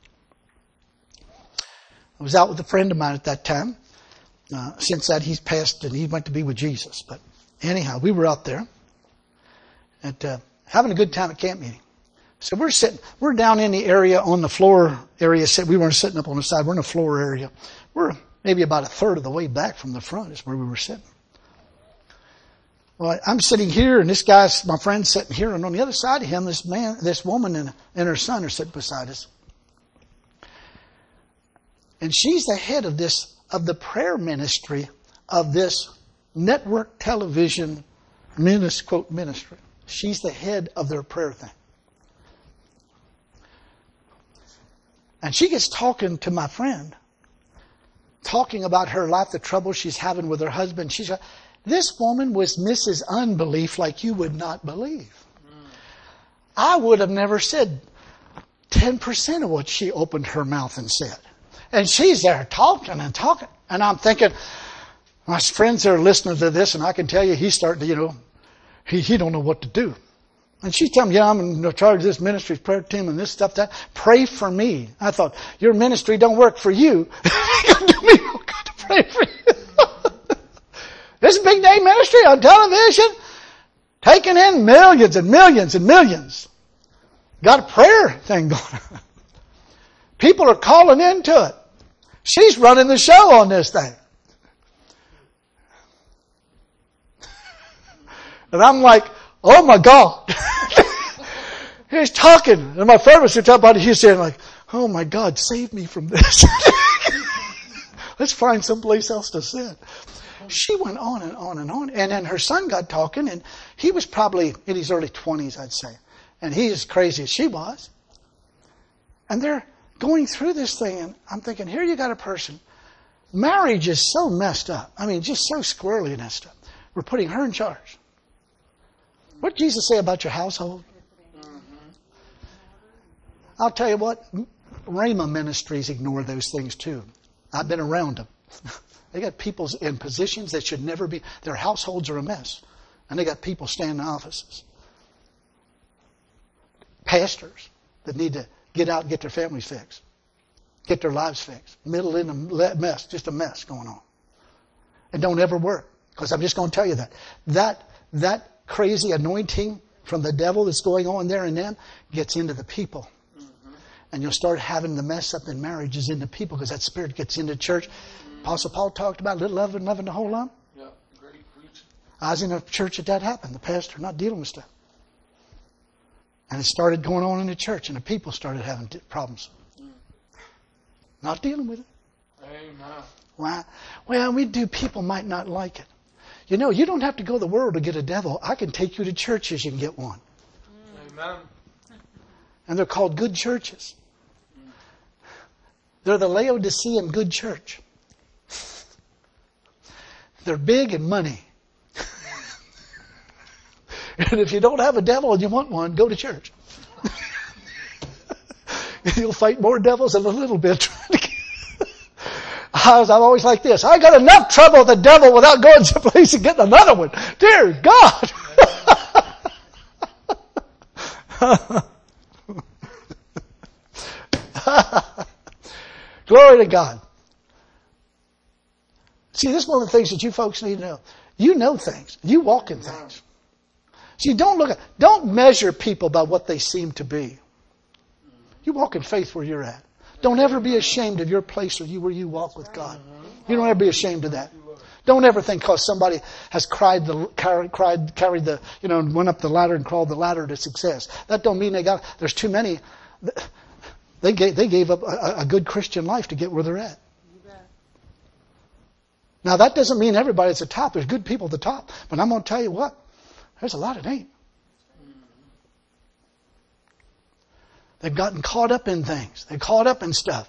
I was out with a friend of mine at that time. Uh, since that, he's passed and he went to be with Jesus. But anyhow, we were out there and uh, having a good time at camp meeting. So we're sitting, we're down in the area on the floor area. We weren't sitting up on the side. We're in the floor area. We're maybe about a third of the way back from the front is where we were sitting. Well, I'm sitting here, and this guy's, my friend's sitting here, and on the other side of him, this man, this woman and, and her son are sitting beside us. And she's the head of this, of the prayer ministry of this network television ministry, quote, ministry. She's the head of their prayer thing. And she gets talking to my friend, talking about her life, the trouble she's having with her husband. She's like, this woman was Missus Unbelief like you would not believe. Mm. I would have never said ten percent of what she opened her mouth and said. And she's there talking and talking. And I'm thinking, my friends are listening to this, and I can tell you he's starting to, you know, he, he don't know what to do. And she's telling me, yeah, I'm in charge of this ministry's prayer team and this stuff, that. Pray for me. I thought, your ministry don't work for you. You're going to do me no good to pray for you. This big day ministry on television, taking in millions and millions and millions. Got a prayer thing going on. People are calling into it. She's running the show on this thing. And I'm like, oh my God. He's talking. And my friend was talking about it. He's saying like, oh my God, save me from this. Let's find someplace else to sit. She went on and on and on. And then her son got talking, and he was probably in his early twenties, I'd say. And he's as crazy as she was. And they're going through this thing, and I'm thinking, here you got a person. Marriage is so messed up. I mean, just so squirrely messed up. We're putting her in charge. What did Jesus say about your household? Mm-hmm. I'll tell you what, Rhema ministries ignore those things too. I've been around them. They got people in positions that should never be. Their households are a mess. And they got people standing in offices. Pastors that need to get out and get their families fixed. Get their lives fixed. Middle in a mess. Just a mess going on. It don't ever work. Because I'm just going to tell you that. That, that crazy anointing from the devil that's going on there in them gets into the people. Mm-hmm. And you'll start having the mess up in marriages into people because that spirit gets into church. Apostle Paul talked about little love and loving the whole lump. Yeah, great preaching. I was in a church that that happened. The pastor not dealing with stuff. And it started going on in the church, and the people started having problems. Mm. Not dealing with it. Amen. Why? Well, we do. People might not like it. You know, you don't have to go to the world to get a devil. I can take you to churches and get one. Amen. And they're called good churches. They're the Laodicean good church. They're big and money. And if you don't have a devil and you want one, go to church. You'll fight more devils in a little bit. I was, I'm always like this. I got enough trouble with the devil without going someplace and getting another one. Dear God. Glory to God. See, this is one of the things that you folks need to know. You know things. You walk in things. See, don't look at, don't measure people by what they seem to be. You walk in faith where you're at. Don't ever be ashamed of your place or you where you walk with God. You don't ever be ashamed of that. Don't ever think because somebody has cried the carried, cried, carried the, you know, went up the ladder and crawled the ladder to success. That don't mean they got. There's too many. They gave they gave up a, a good Christian life to get where they're at. Now that doesn't mean everybody at the top. There's good people at the top, but I'm going to tell you what. There's a lot of ain't. They've gotten caught up in things. They're caught up in stuff.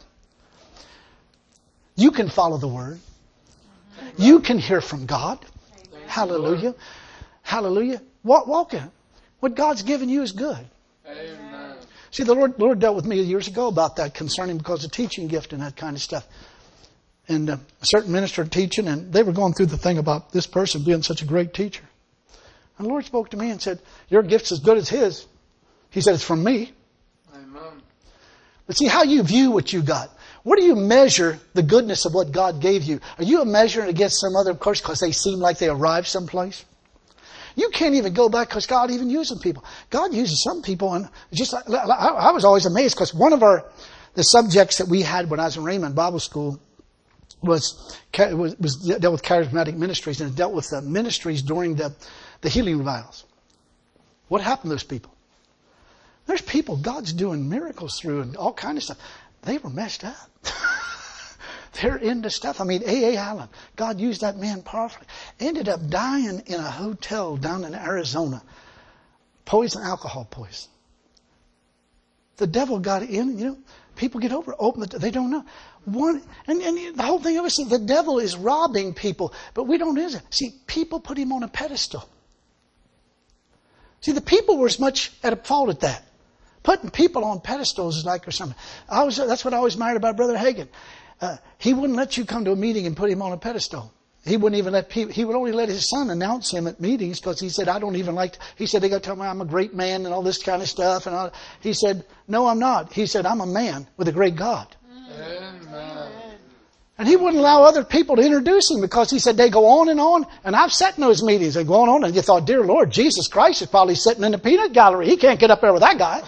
You can follow the Word. You can hear from God. Hallelujah. Hallelujah. Walk, walk in it. What God's given you is good. Amen. See, the Lord, Lord dealt with me years ago about that concerning because of teaching gift and that kind of stuff. And uh, a certain minister teaching, and they were going through the thing about this person being such a great teacher. And the Lord spoke to me and said, your gift's as good as His. He said, it's from me. Amen. But see how you view what you got. What do you measure the goodness of what God gave you? Are you measuring it against some other course because they seem like they arrived someplace? You can't even go back because God even uses people. God uses some people, and just like, I was always amazed because one of our the subjects that we had when I was in Raymond Bible School was was, was dealt with charismatic ministries, and it dealt with the ministries during the the healing revivals. What happened to those people? There's people God's doing miracles through and all kind of stuff. They were messed up. They're into stuff. I mean, A A. Allen, God used that man powerfully. Ended up dying in a hotel down in Arizona. Poison, alcohol poison. The devil got in, you know. People get over, open the, they don't know. One, and, and the whole thing of it is the devil is robbing people, but we don't use it. See, people put him on a pedestal. See, the people were as much at a fault at that. Putting people on pedestals is like or something. I was, that's what I always admired about Brother Hagin. Uh, he wouldn't let you come to a meeting and put him on a pedestal. He wouldn't even let people, he would only let his son announce him at meetings because he said, I don't even like, to, he said, they got to tell me I'm a great man and all this kind of stuff. And all. He said, no, I'm not. He said, I'm a man with a great God. Amen. And he wouldn't allow other people to introduce him because he said they go on and on. And I've sat in those meetings. They go on and on. And you thought, dear Lord, Jesus Christ is probably sitting in the peanut gallery. He can't get up there with that guy.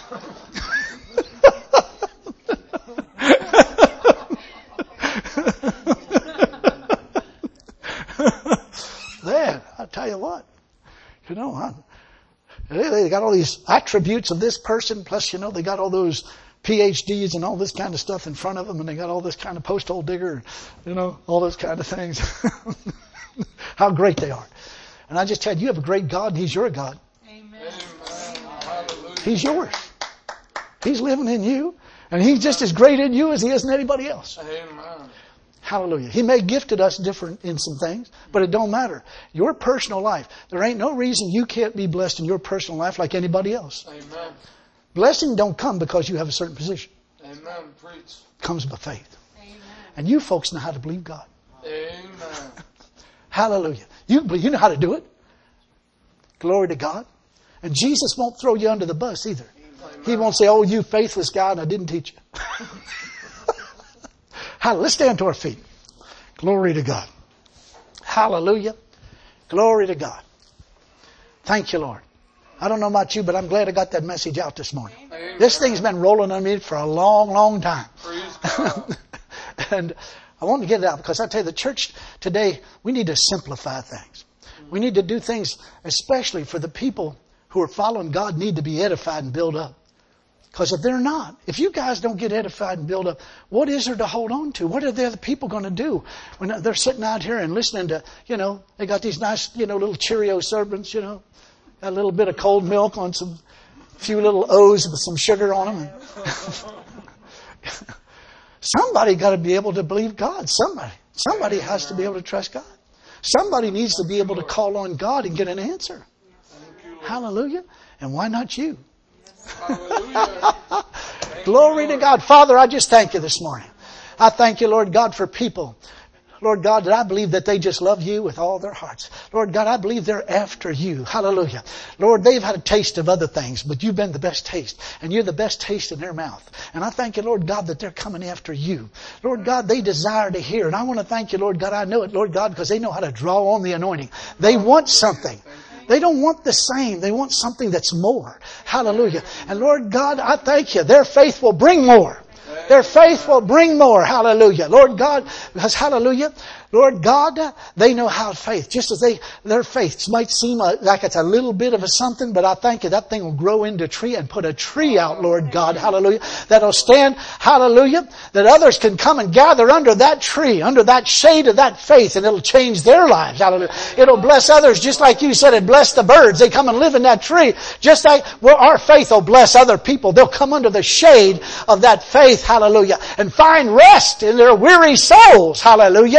Man, I tell you what, you know, I, they got all these attributes of this person. Plus, you know, they got all those P H Ds and all this kind of stuff in front of them, and they got all this kind of post-hole digger, you know, all those kind of things. How great they are. And I just tell you, you have a great God, and He's your God. Amen. He's yours. He's living in you, and He's just as great in you as He is in anybody else. Amen. Hallelujah. He may have gifted us different in some things, but it don't matter. Your personal life, there ain't no reason you can't be blessed in your personal life like anybody else. Amen. Blessing don't come because you have a certain position. Amen. Preach. It comes by faith. Amen. And you folks know how to believe God. Amen. Hallelujah. You, you know how to do it. Glory to God. And Jesus won't throw you under the bus either. Amen. He won't say, oh, you faithless guy, and I didn't teach you. Hallelujah. Let's stand to our feet. Glory to God. Hallelujah. Glory to God. Thank you, Lord. I don't know about you, but I'm glad I got that message out this morning. Amen. This thing's been rolling on me for a long, long time. Praise God. And I want to get it out because I tell you, the church today, we need to simplify things. We need to do things, especially for the people who are following God, need to be edified and built up. Because if they're not, if you guys don't get edified and built up, what is there to hold on to? What are the other people going to do when they're sitting out here and listening to, you know, they got these nice, you know, little Cheerio servants, you know, got a little bit of cold milk on some, few little O's with some sugar on them. Somebody got to be able to believe God. Somebody. Somebody has to be able to trust God. Somebody needs to be able to call on God and get an answer. Hallelujah. And why not you? Glory to God. Father, I just thank you this morning. I thank you, Lord God, for people, Lord God, that I believe that they just love you with all their hearts. Lord God, I believe they're after you. Hallelujah. Lord, they've had a taste of other things, but you've been the best taste, and you're the best taste in their mouth. And I thank you, Lord God, that they're coming after you. Lord God, they desire to hear. And I want to thank you, Lord God, I know it, Lord God, because they know how to draw on the anointing. They want something. They don't want the same. They want something that's more. Hallelujah. And Lord God, I thank you. Their faith will bring more. Their faith will bring more. Hallelujah. Lord God, because hallelujah, Lord God, they know how faith, just as they, their faith might seem like it's a little bit of a something, but I thank you that thing will grow into a tree and put a tree out, Lord God. Hallelujah. That'll stand. Hallelujah. That others can come and gather under that tree, under that shade of that faith, and it'll change their lives. Hallelujah. It'll bless others just like you said it blessed the birds. They come and live in that tree. Just like well, our faith will bless other people. They'll come under the shade of that faith. Hallelujah. And find rest in their weary souls. Hallelujah. In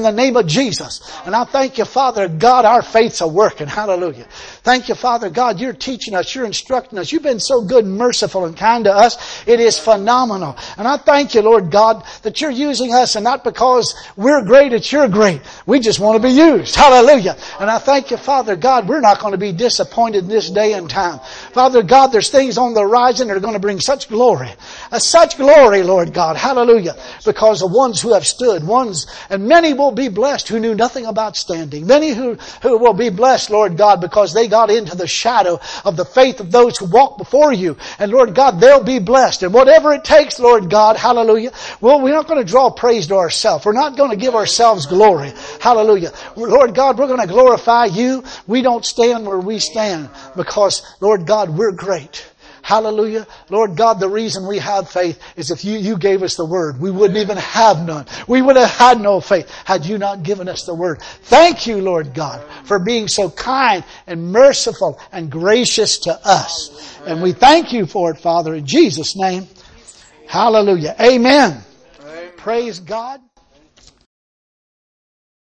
in the name of Jesus. And I thank you, Father God, our faith's a working. Hallelujah. Thank you, Father God, you're teaching us, you're instructing us. You've been so good and merciful and kind to us. It is phenomenal. And I thank you, Lord God, that you're using us, and not because we're great, it's you're great. We just want to be used. Hallelujah. And I thank you, Father God, we're not going to be disappointed in this day and time. Father God, there's things on the horizon that are going to bring such glory. Uh, such glory, Lord God. Hallelujah. Because of ones who have stood, ones, and many will be blessed who knew nothing about standing. Many who, who will be blessed, Lord God, because they got into the shadow of the faith of those who walk before you. And Lord God, they'll be blessed. And whatever it takes, Lord God, hallelujah. Well, we're not going to draw praise to ourselves. We're not going to give ourselves glory. Hallelujah. Lord God, we're going to glorify you. We don't stand where we stand because, Lord God, we're great. Hallelujah. Lord God, the reason we have faith is if you, you gave us the word, we wouldn't even have none. We would have had no faith had you not given us the word. Thank you, Lord God, for being so kind and merciful and gracious to us. And we thank you for it, Father, in Jesus' name. Hallelujah. Amen. Praise God.